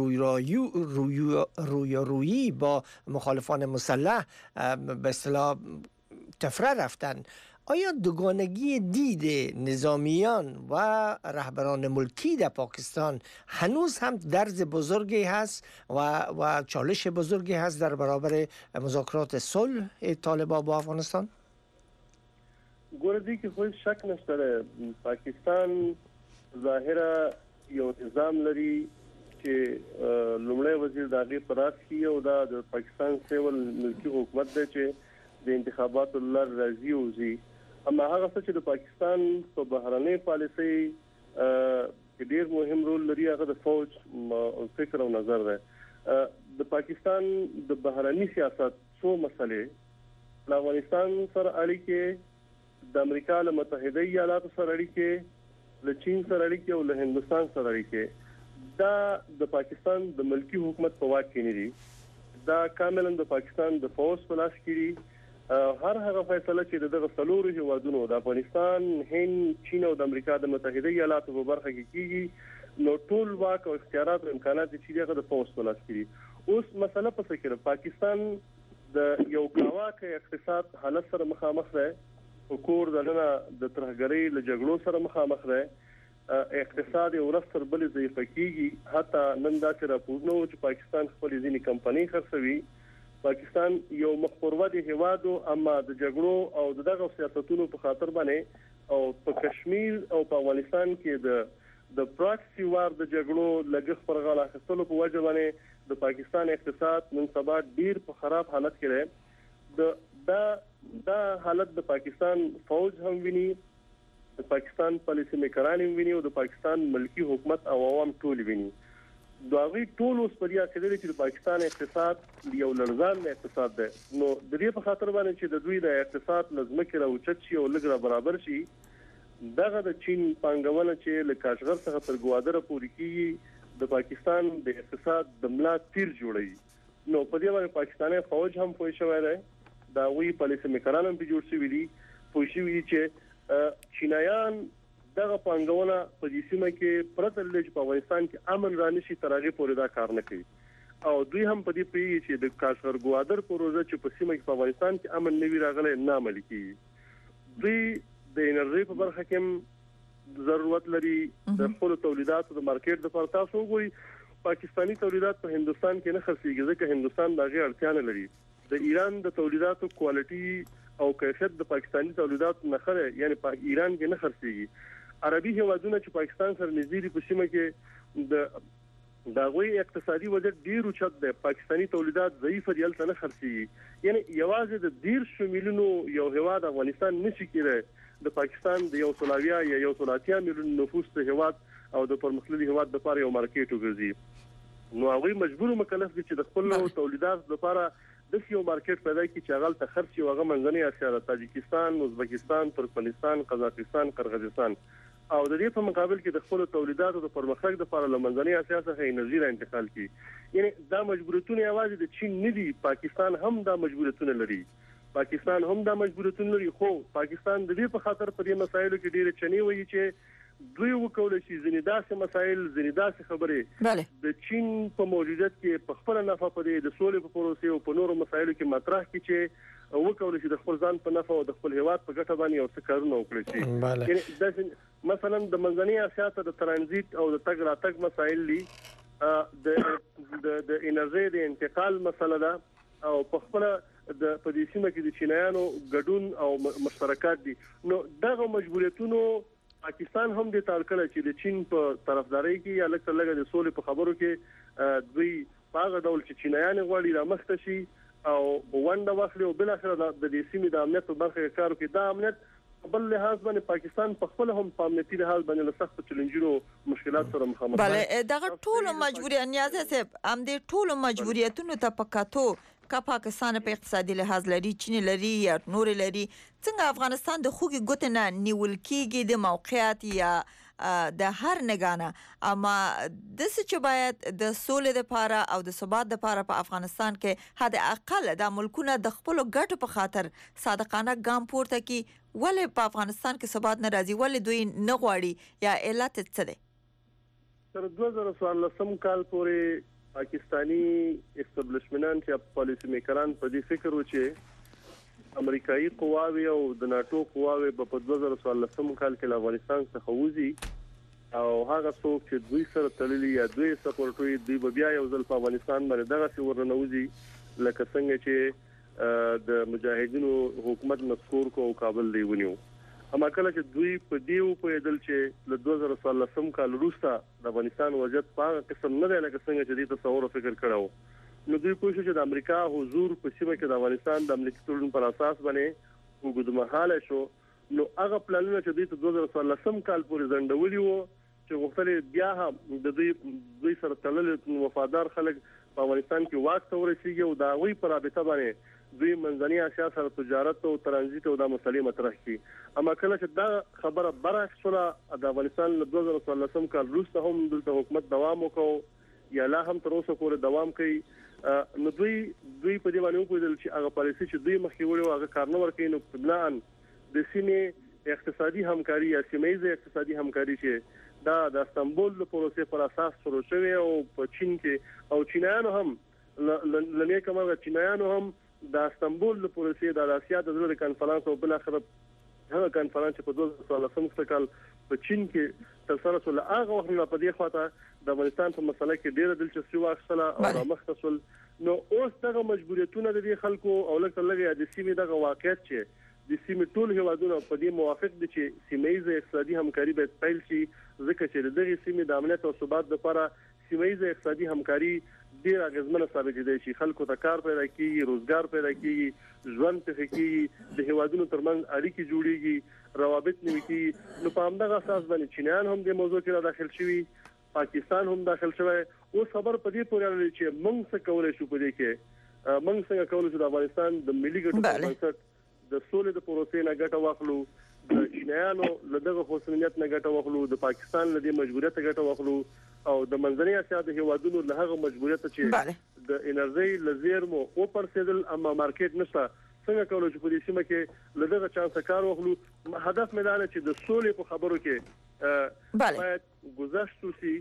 رویارویی با مخالفان مسلح به اصطلاح تفره رفتن. آیا دوگانگی دید نظامیان و رهبران ملکی در پاکستان هنوز هم درز بزرگی هست و چالش بزرگی هست در برابر مذاکرات صلح طالبان با افغانستان؟ ګوره کې خو شک نشته پاکستان ظاهره یو نظام لري چې لومړی وزیر د هغې په راس کې او دا د پاکستان سیول ملکي حکومت دی چې د انتخاباتو له لارې راځي وځي. اما هغه څه چې د پاکستان په بهرنۍ پالیسۍ کې ډېر مهم رول لري هغه د فوج فکر او نظر دی. د پاکستان د بهرني سیاست څو مسلې د افغانستان سره اړیکې، د امریکا له متحده ایالاتو سره اړیکې، له چین سره اړیکې او له هندستان سره اړیکې، دا د پاکستان د ملکی حکومت په واک کې نه دي. دا کاملا د پاکستان د فوج په لاس کې دي. هر هغه فیصله چې دغه څلورو هیوادونو د افغانستان، هند، چین او د امریکا د متحده ایالاتو په برخه کې کیږي، نو ټول واک او اختیارات او امکانات چې دغه د فوج په لاس کې دي. اوس مسله په فکر پاکستان د یو کاواکه اقتصاد حالت سره مخامخ دی، کور دغه د ترهګرۍ له جګړو سره مخامخ دی، اقتصاد یو ورځ تر بلې ضعیف کیږي. حتی نن دا چې راپورونه و چې پاکستان خپل ځینې کمپنۍ خرڅوي. پاکستان یو مخپرود هیواد اما د جګړو او دغه سیاستونو په خاطر باندې او په کشمیر او په افغانستان کې د پراکسی وار د جګړو لګښت پر غاړه اخیستلو په وجه باندې د پاکستان اقتصاد نن سبا ډیر په خراب حالت کې دی. دا حالت د پاکستان فوج هم ویني، د پاکستان پالیسي میکران هم ویني او د پاکستان ملکی حکومت او عوام ټول ویني. داغي ټول اوس په دې اړه چې د پاکستان اقتصاد یو لړزان اقتصاد دی، نو د دې په خاطر باندې چې د دوی د اقتصاد لزمکه راوچت شي او لګره برابر شي، دغه د چین پانګونه چې له کاشغر څخه تر ګوادره پورې کیږي د پاکستان د اقتصاد د ملا تیر جوړي. نو په دې باندې پاکستاني فوج هم پوه شوی دی، دا وی پالیسي میکران هم جوړ شوی دي، پوه شوی دي چې چینایان دغه پانګونه په دې سیمه کې پرته له چې په افغانستان کې امن رانشي ترغه پورې دا کار نه کوي. او دوی هم په دې پیږي چې د کاشغر ګوادر پروژه چې په سیمه کې په افغانستان کې امن نوي راغلی نه عملي کیږي. دوی د انرژي په برخه کې ضرورت لري د خپل تولیداتو د مارکیټ لپاره. تاسو وګورئ پاکستانی تولیدات په هندستان کې نه خرڅيږي ځکه هندستان دغه اړتیا نه لري. د ایران د تولیداتو کوالټي او کیفیت د پاکستانی تولیداتو نه خره، یعنی په ایران کې نه خرڅيږي. عربي هیوادونه چې پاکستان سره نږدې په سیمه کې د غوي اقتصادي وضعیت ډیر اوچت دی، پاکستانی تولیدات ضعیف دي، هلته نه خرڅيږي. یعنی یوازې د 13 میلیونو یو هیواد افغانستان نشي کېږي د پاکستان د یو سلاویا یا یو سلاتیا میلیون نفوس ته هیواد او د پرمختللي هیواد لپاره یو مارکیټ وګرځي. نو هغه مجبور مکلف دي چې د خپل تولیدات لپاره د یو مارکیټ پیدا کړي چې هغه ته خرڅ یو هغه منځنۍ اسیا، تاجکستان، ازبکستان، ترکمنستان، قزاقستان، قرغیزستان، او د دې په مقابل کې د خپل تولیداتو د پرمختګ لپاره لمنځنۍ اسیا څخه انرژي را انتقال کړي. یعنی دا مجبوریتونه یوازې د چین نه دي، پاکستان هم دا مجبوریتونه لري. خو پاکستان د دې په خاطر په دې مسایلو کې ډېر چني وایي چې دوی وکول شي ځینې داسې مسایل، ځینې داسې خبرې د چین په موجودیت کې په خپل نفع په دې د سولې په پروسې او په نورو مسایلو کې مطرح کړي چې وکول شي د خپل ځان په نفع او د خپل هیواد په ګټه باندې او څه کارونه وکړي شي. یعنی مثلا د منځنۍ اسیا ته د ترانزیت او د تګ راتګ مسایل دي، د انرژي د انتقال مسله ده، او په خپل د په دې سیمه کې د چینایانو ګډون او مشترکات دي. نو دغه مجبوریتونو پاکستان هم د تالکل چې د چین په طرفداري کې یا لکه د سولې په خبرو کې دوی هغه ډول چې چینایان غواړي را مخته شي او ونده واخلي او بل اخر د دې سیمې د امنیت په برخه کې کار کوي. دا امنیت بل لحاظ باندې پاکستان په خپل هم په امنیتي لحاظ باندې له سخت چیلنجونو مشکلات سره مخامخ دی. بله دغه ټول مجبوریت نیاز صاحب هم دې ټول مجبوریتونو ته پکاتو کا پاکستان په اقتصادي لحاظ لري، چین لري یا نور لري، څنګه افغانستان د خوګي ګوت نه نیول کیږي د موقعیت یا د هر نگانه، اما د څه چې باید د سولې لپاره او د ثبات لپاره په افغانستان کې حد اقل د ملکونو د خپل ګټو په خاطر صادقانه ګام پورته کی، ولې په افغانستان کې ثبات نه راځي، ولې دوی نه غواړي یا علت څه دی؟ تر 2014 کال پورې پاکستانی استابلیشمنټ یا پالیسی میکران په دې فکر و چې امریکایي قواوی او د ناتو قواوی په 2014 کال کې افغانستان څخه وځي او هغه څوک چې دوی سره تړلي یا دوی سپورټ وي دوی بیا یو ځل په افغانستان باندې دغه څه ورنوځي لکه څنګه چې د مجاهدینو حکومت مسکور کو کابل دی ونیو. اما کله چې دوی په دیو په دل چې له 2014 کال وروسته د افغانستان وضعیت په قسم نه دی لکه څنګه چې د تصور فکر کړو، نو دوی کوشش چې د امریکا حضور په سیمه کې د افغانستان د امنیتي تړون پر اساس باندې وګړمحاله شو. نو هغه پلانونه چې دوی ته 2014 کال پورې ځنډولي وو چې غوښتل بیا هم د دوی سره تړل وفادار خلک په افغانستان کې واک ته ورسیږي او دا وی پر رابطه باندې دوی منځنی اسیا سره تجارت او ترانزیت او د مسلې مطرح کړي. اما کله چې دا خبره برعکس شوه د افغانستان له 2014 کال وروسته هم د حکومت دوام وکاو یا لا هم تر اوسه پورې دوام کوي، نو دوی په دې باندې وکړل چې هغه پالیسي چې دوی مخکې وړي هغه کار نه ورکوي. نو پلان د سیمې اقتصادي همکاري یا سیمه‌ایزه اقتصادي همکاري چې دا د استانبول د پروسې پر اساس شروع شوی او په چین کې او چینایانو هم لنې کومه چینایانو هم د استانبول د پروسې د آسیا د زړه کانفرنس او بل اخر هغه کانفرنس په 2014 کال په چین کې تر سره سول هغه وخت په دې خاطر د افغانستان په مسله کې ډېر دلچسپي واخیستله او مختصل. نو اوس دغه مجبوریتونه د دې خلکو او لکه د سیمې دغه واقعیت چې د سیمې ټول هیوادونه په دې موافق دي چې سیمه‌ایزه اقتصادي همکاري باید پیل شي، ځکه چې دغه سیمې د امنیت او ثبات لپاره سیمه‌ایزه اقتصادي همکاري ډیر اغیزمنه ثابت دي چې خلکو ته کار پیدا کیږي، روزګار پیدا کیږي، ژوند ته کیږي، د هیوادونو ترمنځ اړیکې جوړیږي، روابط نوي کیږي. نو په همدغه اساس باندې چینایان هم د موضوع کې داخل شوي، پاکستان هم داخل شوی. اوس خبر په دې پورې اړه چې موږ څه کولای شو په دې کې، موږ څنګه کولای شو د افغانستان د ملي ګټو په بنسټ د سولې د پروسې نه ګټه واخلو، د چینایانو له دغه خوشنیت نه ګټه واخلو، د پاکستان له دې مجبوریت ګټه واخلو او د منځنۍ اسیا د هیوادونو له هغه مجبوریت چې د انرژي لزیرمو او پرسیدل اما مارکیټ نشته څنګه کولای شو په دې سیمه کې له دغه چانس کار واخلو. هدف مې دا نه چې د سولې په خبرو کې باید گذشت وسی.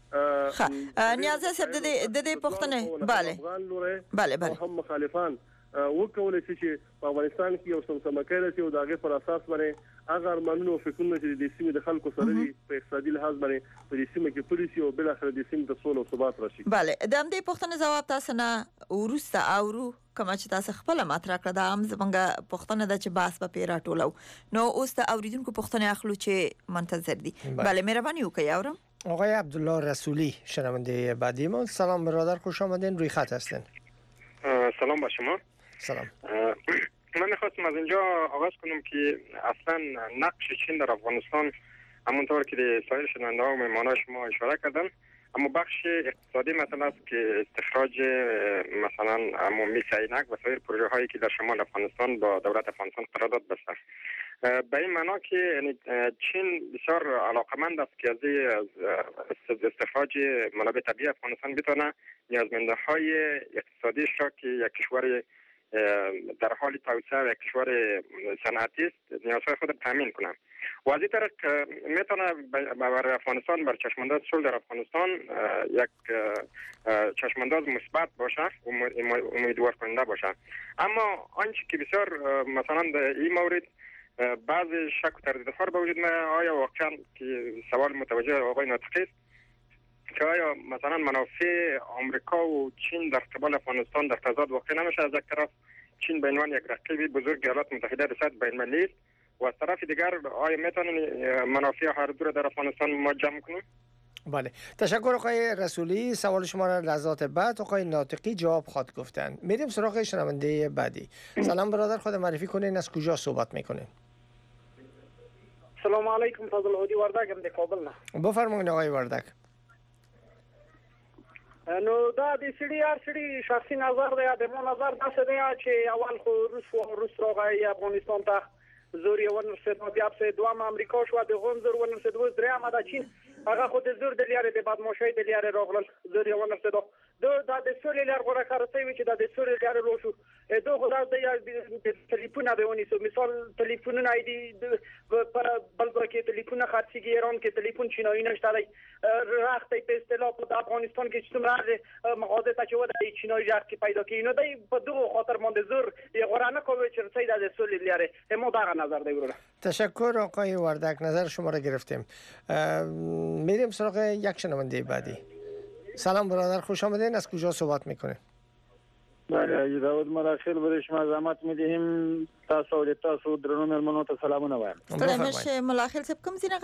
نیاز صاحب د دې پوښتنه بله هم مخالفان وکولای شي چې په افغانستان کې یو سمسمه راشي او دغه پر اساس باندې هغه ارمانونه او فکرونه چې د سیمې د خلکو سره دي په اقتصادي لحاظ باندې په دې سیمه کې پولیسي او بل اخر د سیمې د سولې او ثبات راشي. بله د دې پوښتنې جواب تاسو نه ورسته اورو کوم چې تاسو خپل مطرح کړه دا هم زمونږ پوښتنه ده چې باس په پیرا ټولو. نو اوس د اوریدونکو پوښتنه اخلو چې منتظر دي. بله مهرباني وکړئ اورم. آقای عبدالله رسولی شنونده بعدی ما. سلام برادر، خوش آمدین، روی خط هستین. سلام با شما. سلام. من میخواستم از اینجا آغاز کنم که اصلا نقش چین در افغانستان همونطور که سایر شنونده ها و مهمانان شما اشاره کردن، اما بخش اقتصادی مثلا است که استخراج مثلا میس عینک و سایر پروژه هایی که در شمال افغانستان با دولت افغانستان قرارداد بسته. به این معنا که چین بسیار علاقمند است که از استخراج منابع طبیعی افغانستان بتونه نیازمنده های اقتصادیش را که یک کشور در حال توسعه و یک کشور صنعتی است نیازهای خود تامین کنه. و از این طریق میتونه برای افغانستان بر چشمانداز صلح در افغانستان یک چشمانداز مثبت باشه، امیدوار کننده باشه. اما آنچه که بسیار مثلا در این مورد بعض شک و تردیدها به وجود میاد، آیا واقعا که سوال متوجه آقای ناطقی است که آیا مثلا منافع آمریکا و چین در قبال افغانستان در تضاد واقع نمیشه؟ از یک طرف چین به عنوان یک رقیب بزرگ ایالات متحده در سطح بین‌المللی است و از طرف دیگر آیا میتونن منافع هر دو در افغانستان ما جمع کنیم؟ بله، تشکر آقای رسولی. سوال شما را لحظات بعد آقای ناطقی جواب خواهد گفتن. میریم سراغ شنونده بعدی. سلام برادر، خود معرفی کنین، از کجا صحبت میکنین؟ سلام علیکم. فضل هادی وردک د کابل نه. بفرمایید آقای وردک. نو دا د سړي هر سړي شخصي نظر دی. د مو نظر دا څه دی چې اول خو روس راغی افغانستان ته زور یې ونرسېد، بیا په دوام امریکا شو د غون زور ونرسېد، اوس درېمه د چین هغه خو د زور د لارې د بدمعشۍ د لارې راغلل، زور یې ونرسېد. دا د سولې لار غوړه کار کوي چې د سولې لار لو شو دا خو د ټلیفون به ونیسو. مثال ټلیفونونه ایدي په بل کې ټلیفون خاصيږي، ایران کې ټلیفون چینایي نشته دی. راختې په اصطلاح په افغانستان کې چې څومره مغازه ته چې ودی چینایي راخ کې پیدا کړي، نو دی په دغه خاطر باندې زور یې غوړه نه کوي چې رسید د سولې لارې. مو دا نظر دی ورونه. تشکر آقای وردک، نظر شما را گرفتیم. میریم سراغ یک شنونده بعدی. سلام برادر، خوش آمدین. از کجا صحبت میکنین؟ بله، داود مراخل برای شما زحمت میدهیم. تاسو درنو ملمنو ته سلامونه وایم. ستړی ملاخل صاحب کوم ځای نه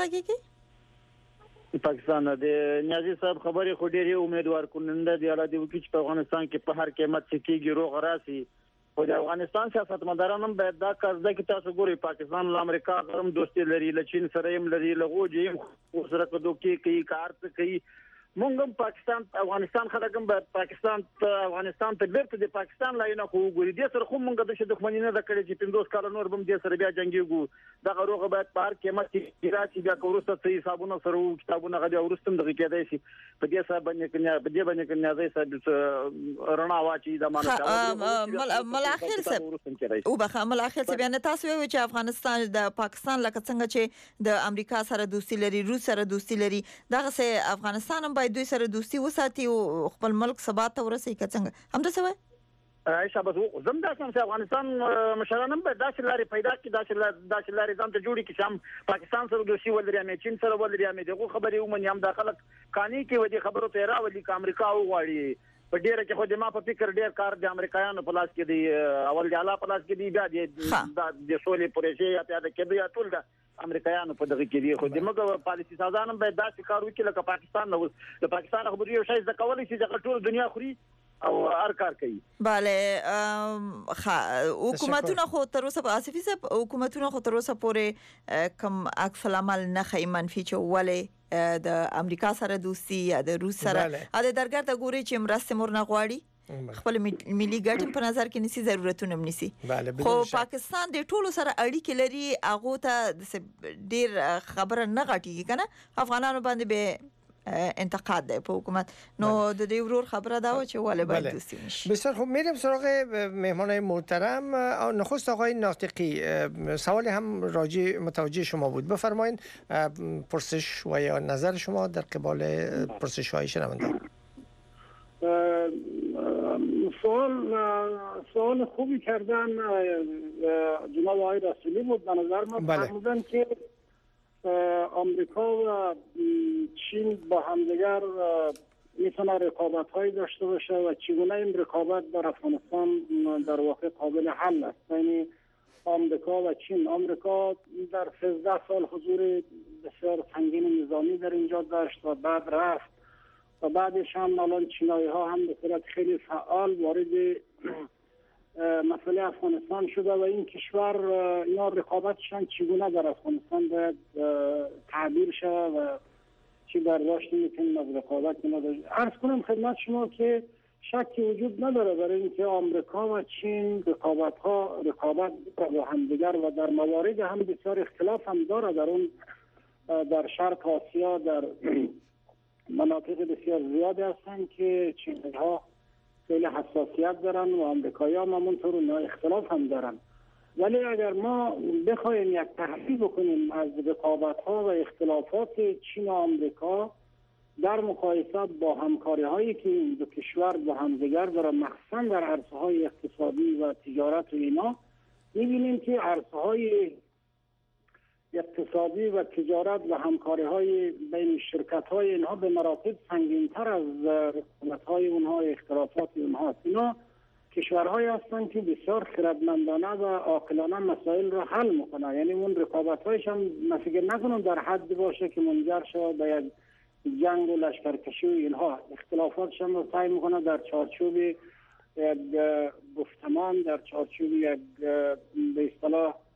غږیږي؟ پاکستان د نیازي صاحب خبرې خو ډېرې امیدوار کننده دی. الله دې وکړي چې په افغانستان کې په هر قیمت څه کېږي روغ راسي. خو د افغانستان سیاستمداران هم باید دا کار زده کړي. تاسو ګورئ پاکستان له امریکا سره هم دوستي لري، له چین سره هم لري، له غوجې هم سره دوکې کوي، کار څه کوي. مونږ هم پاکستان افغانستان خلک هم پاکستان ته افغانستان ته بیرته د پاکستان لاینه خو وګوري. دې سره خو مونږ د دښمنۍ نه کړې چې 50 کال نور بم دې سره بیا جنگيږو. دغه روغه باید په هر قیمت کې راځي. بیا کوروسته څه حسابونه سره وو، کتابونه غدي ورستم دغه کېدای شي. په دې سبب باندې کنه ځای سره رڼا واچي د مانه ملاخل صاحب او بخا ملاخل صاحب نه تاسو وی چې افغانستان د پاکستان لکه څنګه چې د امریکا سره دوستي لري، روس سره دوستي لري، دغه سه افغانستان هم باید دوی سره دوستي وساتي او خپل ملک ثبات ته ورسي. که څنګه هم څه وای عائشہ بس زم دا څنګه افغانستان مشرانم به داسې لارې پیدا کړي، داسې لارې ځان ته جوړي چې هم پاکستان سره دوستي ولري، هم چین سره ولري، هم دغه خبرې ومني، هم د خلک قانوني کې ودی خبرو ته راولي چې امریکا وغواړي. په ډیره کې خو د ما په فکر ډیر کار د امریکایانو په لاس کې دی، اول د اعلی په لاس کې دی، بیا د سولې پروژې یا پیاده کېدو یا ټول د امریکایانو په دغه کې دی. خو د موږ پالیسي سازانم باید داسې کار وکړي لکه پاکستان نو د پاکستان خبرې یو شی د کولای شي چې ټول دنیا خوري او هر کار کوي. bale حکومتونه خو تر اوسه په اساسي صاحب حکومتونه خو تر اوسه پورې کم عکس العمل نه خي منفي چولې د امریکا سره دوستي یا د روس سره د درګر ته ګوري چې مرسته مور نه غواړي، خپل ملي ګټې په نظر کې نسی، ضرورتونه هم نسی. خو پاکستان د ټولو سره اړیکې لري، هغه ته ډیر خبره نه غټیږي کنه. افغانانو باندې به انتقاد ده په حکومت. نو د دې ورور خبره دا و چې ولې باید دوستی نشي. بسیار خوب، میریم سراغ مهمانای محترم. نخست آقای ناطقی، سوال هم متوجه شما بود، بفرمایید پرسش و یا نظر شما در قبال پرسش های شنونده. سوال خوبی کردن جناب آقای رسولی بود. به نظر من فرمودن که آمریکا و چین با همدیگر میتونه رقابت‌هایی داشته باشه و چگونه این رقابت در افغانستان در واقع قابل حل است. یعنی آمریکا و چین. آمریکا در 13 سال حضور بسیار سنگین نظامی در اینجا داشت و بعد رفت و بعدش هم الان چینایی‌ها هم به صورت خیلی فعال وارد مسئله افغانستان شده و این کشور اینا رقابتشان چگونه در افغانستان باید تعبیر شود و چی برداشت میکنیم از رقابت اینا. عرض کنم خدمت شما که شکی وجود نداره برای اینکه آمریکا و چین رقابت با همدیگر و در موارد هم بسیار اختلاف هم داره. در اون در شرق آسیا در مناطق بسیار زیادی هستن که چینی‌ها خیلی حساسیت دارن و امریکایی‌ها هم همونطور اونها اختلاف هم دارن. ولی اگر ما بخوایم یک تحلیل بکنیم از رقابت‌ها و اختلافات چین و آمریکا در مقایسه با همکاری‌هایی که این دو کشور با همدیگر دارن، مخصوصا در عرصه‌های اقتصادی و تجارت و اینا، می‌بینیم که عرصه‌های اقتصادی و تجارت و همکاری‌های بین شرکت‌های اینها به مراتب سنگین‌تر از رقابت‌های اونها، اختلافات اونها است. اینا کشورهایی هستند که بسیار خردمندانه و عاقلانه مسائل را حل می‌کنند. یعنی اون رقابت‌هایش هم فکر نکنم در حد باشه که منجر شود به یک جنگ و لشکرکشی و اینها. اختلافاتش هم را سعی می‌کنند در چارچوب یک گفتمان، در چارچوب یک به اصطلاح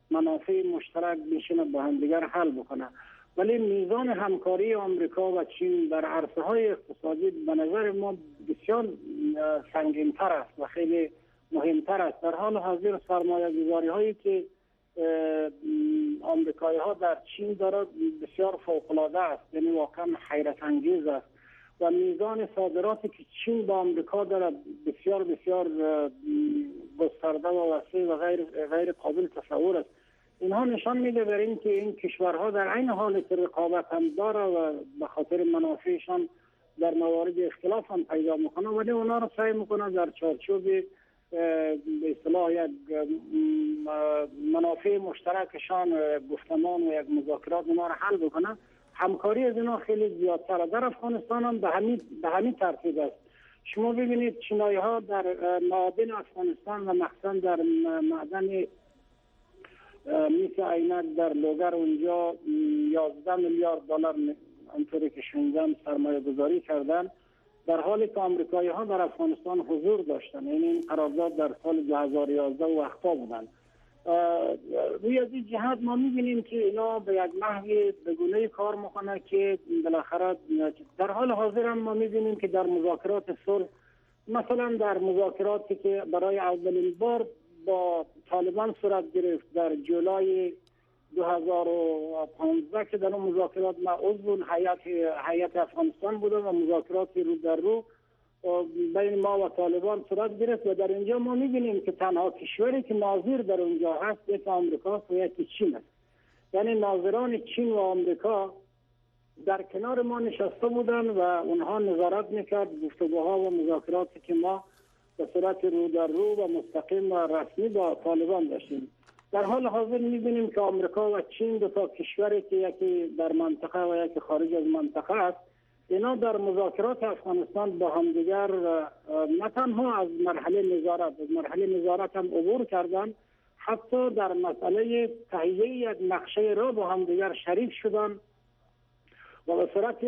منافع مشترک بشینه با هم دیگر حل بکنه. ولی میزان همکاری آمریکا و چین در عرصه‌های اقتصادی به نظر ما بسیار سنگین‌تر است و خیلی مهمتر است. در حال حاضر سرمایه‌گذاری‌هایی که آمریکایی‌ها در چین دارد بسیار فوق‌العاده است، یعنی واقعا حیرت انگیز است و میزان صادراتی که چین با آمریکا دارد بسیار بسیار گسترده و وسیع و غیر قابل تصور است. اینها نشان میده بر این که این کشورها در عین حال که رقابت هم داره و به خاطر منافعشان در موارد اختلاف هم پیدا میکنه، ولی اونا رو سعی میکنه در چارچوب به اصطلاح یک منافع مشترکشان گفتمان و یک مذاکرات اونا رو حل بکنه. همکاری از اینا خیلی زیادتره. در افغانستان هم به همین ترتیب است. شما ببینید چینایی ها در معادن افغانستان و مخصوصا در معدن میس عینک در لوگر اونجا 11 میلیارد دلار اونطوری که شنیدم سرمایه گذاری کردن، در حالی که آمریکایی ها در افغانستان حضور داشتن. یعنی این قرارداد در سال 2011 وقتا بودن. روی از این جهت ما میبینیم که اینا به یک نحوی به گونه‌ای کار میکنه که بالاخره در حال حاضر هم ما میبینیم که در مذاکرات صلح، مثلا در مذاکراتی که برای اولین بار با طالبان صورت گرفت در جولای 2015 که در اون مذاکرات ما عضو هیئت افغانستان بودم و مذاکرات رو در رو بین ما و طالبان صورت گرفت و در اینجا ما می‌بینیم که تنها کشوری که ناظر در اونجا هست یک آمریکا و یک چین است. یعنی ناظران چین و آمریکا در کنار ما نشسته بودن و اونها نظارت میکرد گفتگوها و مذاکراتی که ما به صورت رو در رو و مستقیم و رسمی با طالبان داشتیم. در حال حاضر می‌بینیم که آمریکا و چین دو تا کشوری که یکی در منطقه و یکی خارج از منطقه است، اینا در مذاکرات افغانستان با همدیگر نه تنها از مرحله نظارت هم عبور کردن، حتی در مسئله تهیه یک نقشه را با همدیگر شریک شدن و به صورت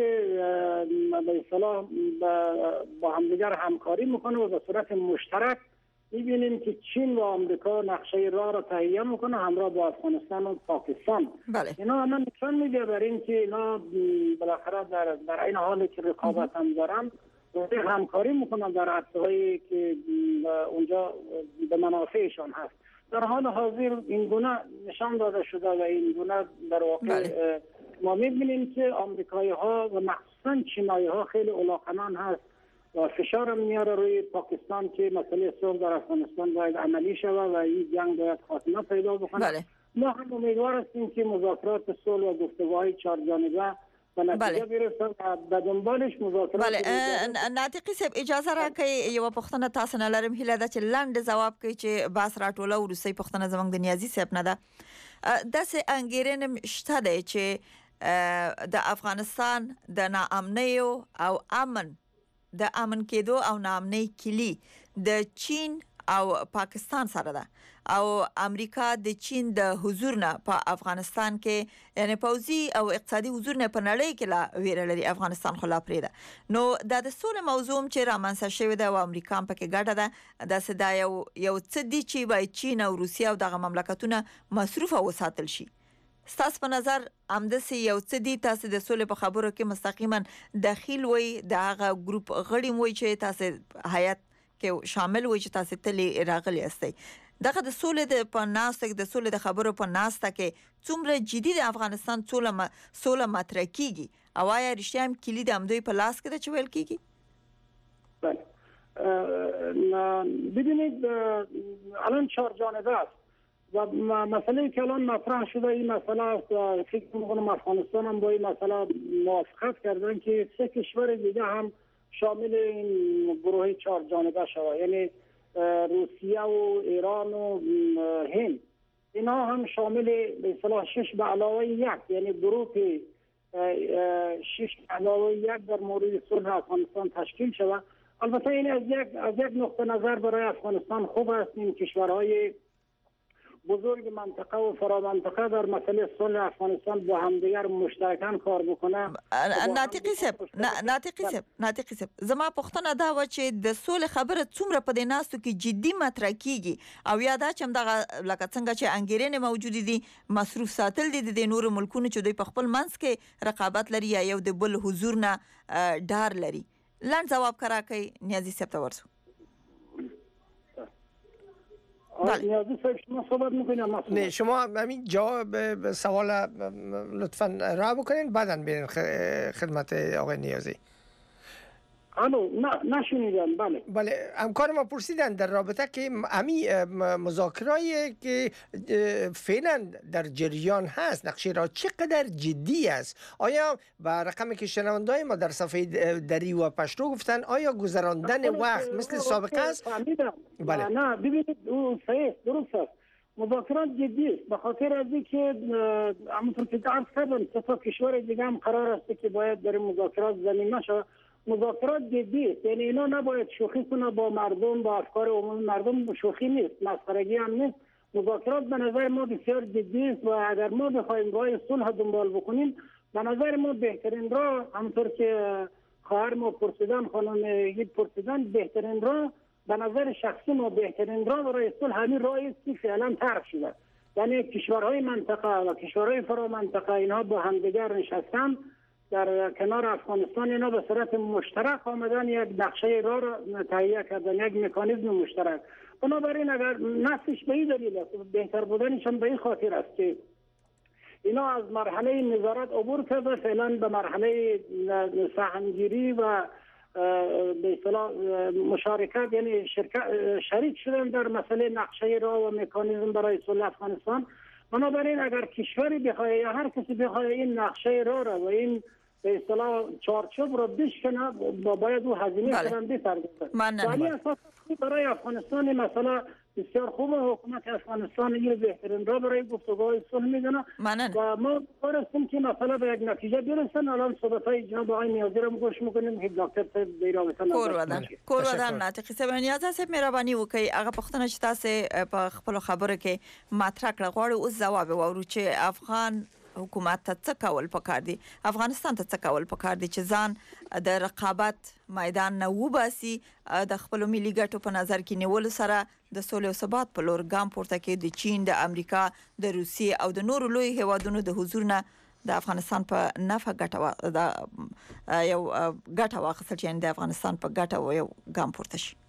به اصطلاح با همدیگر همکاری میکنه و به صورت مشترک میبینیم که چین و آمریکا نقشه راه را تهیه میکنه همراه با افغانستان و پاکستان. بله. اینا همه نشان میده بر این که اینا بالاخره در این حالی که رقابت هم دارن همکاری میکنن در عرصه‌هایی که اونجا به منافعشان هست. در حال حاضر این گونه نشان داده شده و این گونه در واقع ما میبینیم که آمریکایی ها و مخصوصا چینایی ها خیلی علاقمند هست و فشار میاره روی پاکستان که مسئله صلح در افغانستان باید عملی شود و این جنگ باید خاتمه پیدا بکنه. بله. ما هم امیدوار هستیم که مذاکرات صلح و گفتگوهای چهار جانبه به نتیجه برسه و به دنبالش مذاکرات. بله ناطقي صاحب اجازه راکړئ یو پوښتنه تاسو نه لرم، هیله ده چې لاندې ځواب کوي چې باس راټوله وروستۍ پوښتنه زموږ د نیازي صاحب نه ده. داسې انګیرنه شته دی چې د افغانستان د ناامنۍ او امن د امن کېدو او ناامنۍ کلی د چین او پاکستان سره ده او امریکا د چین د حضور نه په افغانستان کې یعنی پوځي او اقتصادي حضور نه په نړۍ کې لا ویره لري افغانستان خلا پرې ده. نو د سولې موضوع چې رامنځته شوی ده او امریکا هم پکې ګډه ده د صدا یو څه دي چې باید چین او روسیا او دغه مملکتونه مصروف وساتل شي. ستاسو په نظر امدسي یو څه دي تاسو د سولې په خبرو کې مستقیما داخل وي دغه ګروپ غړي وي چې تاسو هیئت کې شامل وي چې تاسو تلې راغلي استئ. دغه د سولې په ناسته د سولې د خبرو په ناسته کې څومره جدي د افغانستان سوله مطرح کیږي او آیا رښتیا هم کلي د امدوی په لاس کې د چویل کیږي؟ بله ببینید الان چهار جانبه است و مسئله که الان مطرح شده این مسئله است. فکر می‌کنم افغانستان هم با این مسئله موافقت کردن که سه کشور دیگه هم شامل این گروه چهار جانبه شود، یعنی روسیه و ایران و هند. اینا هم شامل به اصطلاح 6 به علاوه 1 یعنی گروه 6 به علاوه 1 در مورد صلح افغانستان تشکیل شود. البته این از یک نقطه نظر برای افغانستان خوب است این کشورهای بزرگ منطقه و فرامنطقه در مسئله صلح افغانستان با همدیگر مشترکاً کار بکنه. ناطقي صاحب زما پوښتنه دا و چې د صلح خبره څومره په دې ناستو کې جدي مطرح کیږي او یا دا چې دغه لکه څنګه چې انګیرنې موجود دي مصروف ساتل دي د نورو ملکونو چې دوی په خپل منځ کې رقابت لري یا یو د بل حضور نه ډار لري. لاند جواب کرا کوي نیازی صاحب ته ورسو. نیازی صاحب شما صحبت میکنید؟ نه شما همین جواب سوال لطفاً را بکنین بعداً برین خدمت آقای نیازی. نشنیدم. بله همکار ما پرسیدن در رابطه که امی مذاکره‌ای که فعلا در جریان هست نقشه را چقدر جدی است؟ آیا با رقمی که شنونده‌های ما در صفحه دری و پشتو گفتن آیا گذراندن وقت مثل سابقه است؟ بله نه ببینید اون صحیح درست است. مذاکرات جدی است به خاطر از اینکه همونطور که عرض کردم سه کشور دیگه هم قرار است که باید در مذاکرات ضمیمه شود. مذاکرات جدی است، یعنی اینا نباید شوخی کنه با مردم، با افکار عمومی مردم. شوخی نیست، مسخرگی هم نیست. مذاکرات به نظر ما بسیار جدی است و اگر ما بخوایم راه صلح دنبال بکنیم به نظر ما بهترین راه، همونطور که خواهر ما پرسیدن، خانم یگید پرسیدن، بهترین راه به نظر شخصی ما بهترین راه برای صلح همین راهی است که فعلا طرح شده. یعنی کشورهای منطقه و کشورهای فرامنطقه اینها با همدیگر نشستن در کنار افغانستان، اینا به صورت مشترک آمدن یک نقشه راه را تهیه کردن، یک مکانیزم مشترک. بنابراین اگر نصفش به این دلیل است، بهتر بودنش هم به این خاطر است که اینا از مرحله نظارت عبور کرده، فعلا به مرحله سهمگیری و به اصطلاح مشارکت، یعنی شریک شدن در مسئله نقشه راه و مکانیزم برای صلح افغانستان. بنابراین اگر کشوری بخواد یا هر کسی بخواد این نقشه راه را و این به اصطلاح چارچوب را بشکنه باید او هزینه کنن بپردازه. ولی اساس برای افغانستان مثلا بسیار خوبه. حکومت افغانستان این بهترین راه برای گفتگوهای صلح میدونه و ما کارستیم که مثلا به یک نتیجه برسن. الان صحبت‌های جناب آقای نیازی رو گوش میکنیم که دکتر صاحب به رابطه کور ودان ناطقي صاحب نیازه صاحب مهرباني وکي هغه پښتنه چې تاسو په خپل خبره کې مطرح کړ غواړي او ځواب ورو چې افغان حکومت ته څه کول پکار دي، افغانستان ته څه کول پکار دي چې ځان د رقابت میدان نه وباسي، د خپل ملي ګټو په نظر کې نیول سره د سولې او ثبات په لور ګام پورته کې د چین، د امریکا، د روسیې او د نورو لوی هیوادونو د حضور نه د افغانستان په نفع ګټه د یو ګټه واخیستل چې د افغانستان په ګټه یو ګام پورته شي.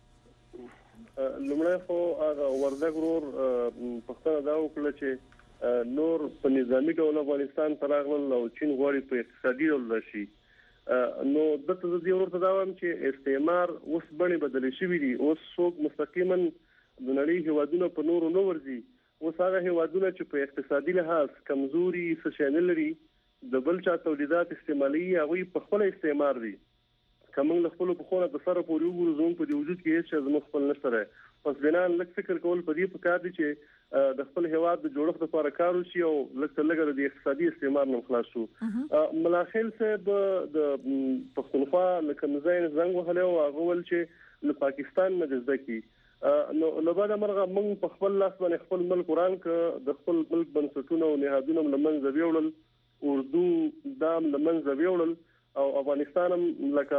لومړی خو وردګ ورور پښتنه دا وکړه چې نور په نظامی ډول افغانستان ته راغلل او چین غواړي په اقتصادي ډول راشي. نو دته د دې ورته دا وایم چې استعمار اوس باندې بدل شوی دی. اوس څوک مستقیما د نړۍ هیوادونو په نورو نو ورځي. اوس هغه هیوادونه چې په اقتصادي لحاظ کمزوري څه شامل لري د بل چا تولیدات استعمالي هغه په خپل استعمار دي. کوم له خپل په خونه د سره پورې وګورو زموږ په دې وجود کې هیڅ زموږ خپل نشته. پس بنان لږ فکر کول په دې پکار دي چې د خپل هیواد د جوړښت لپاره کار وشي او لږ د اقتصادي استعمار نه خلاص شو. ملاخل صاحب د پښتونخوا لکه مزاین زنګ وهله او هغه ول چې له پاکستان نه د ځکی نو لبا د مرغه موږ په خپل لاس باندې خپل ملک قران ک د خپل ملک بنسټونه او نهادونه لمنځه ویوړل، اردو دام لمنځه ویوړل او افغانستان هم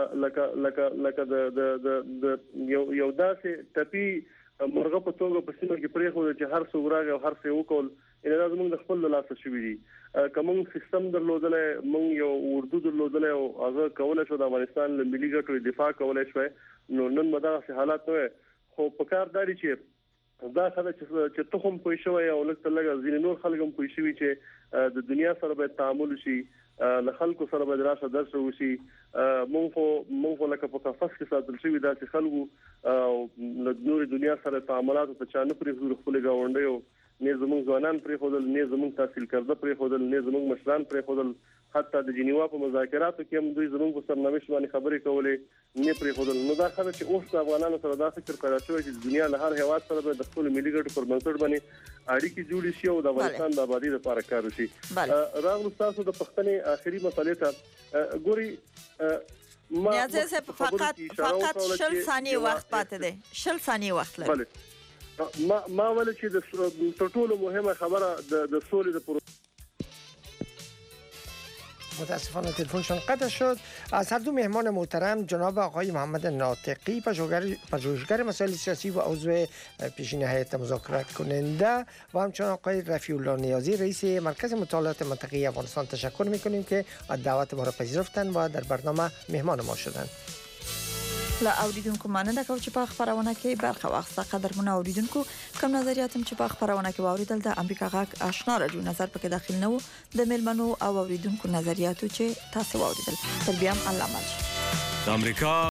لکه د یو داسې ټپي مرغه په توګه په سیمه کې پرې خو چې هر څو راغی او هر څه وکول ان دا زموږ د خپل لاسه شوی دي. کوم سیستم درلودلې موږ یو اردو درلودلې او هغه کولای شو د افغانستان له ملي ګټو دفاع کولای شو. نو نن مدغه حالات نه خو په کار داري چې دا خبره چې تخم پوي شوی او لکه ځینې نور خلک هم پوي شوی چې د دنیا سره به تعامل شي، له خلکو سره به راشه درس وشي. مونږ لکه په قفس کې ساتل شوی داسې خلکو او له نور دنیا سره تعاملات ته چانه پرې خپل گاونډي او نه زموږ ځوانان پرې خودل، نه زموږ تحصیل کرده پرې خودل، نه زموږ مشران پرې خودل. حتی د جنیوا په مذاکراتو کې هم دوی زموږ په سرنوشت باندې خبرې کولې نه پرې خودل. نو دا خبره چې اوس د افغانانو سره دا فکر پیدا شوی چې دنیا له هر هیواد سره د خپل ملي ګټو پر بنسټ باندې اړیکې جوړې شي او د افغانستان د آبادی لپاره کار وشي. راغلو تاسو د پښتنې آخري مسلې ته ګوري. نیازه فقط 60 ثانیه وخت پاتې ده. 60 ثانیه وخت لري. ما ول چې د ټولو مهمه خبره د سولې د متاسفانه تلفنشان قطع شد. از هر دو مهمان محترم جناب آقای محمد ناطقی پژوهشگر مسائل سیاسی و عضو پیشین هیئت مذاکره کننده و همچنین آقای رفیع الله نیازی رئیس مرکز مطالعات منطقه‌ای افغانستان تشکر می‌کنیم که دعوت ما را پذیرفتند و در برنامه مهمان ما شدند. لا اوریدونکو مننه کوم چې په خبرونه کې برخه واخیسته. قدرمنو اوریدونکو کوم نظریاتم چې په خبرونه کې واوریدل د امریکا غاک آشنا راډیو نظر پکې داخل نه و د ملمنو او اوریدونکو نظریاتو چې تاسو واوریدل تر بیا هم الله مل. امریکا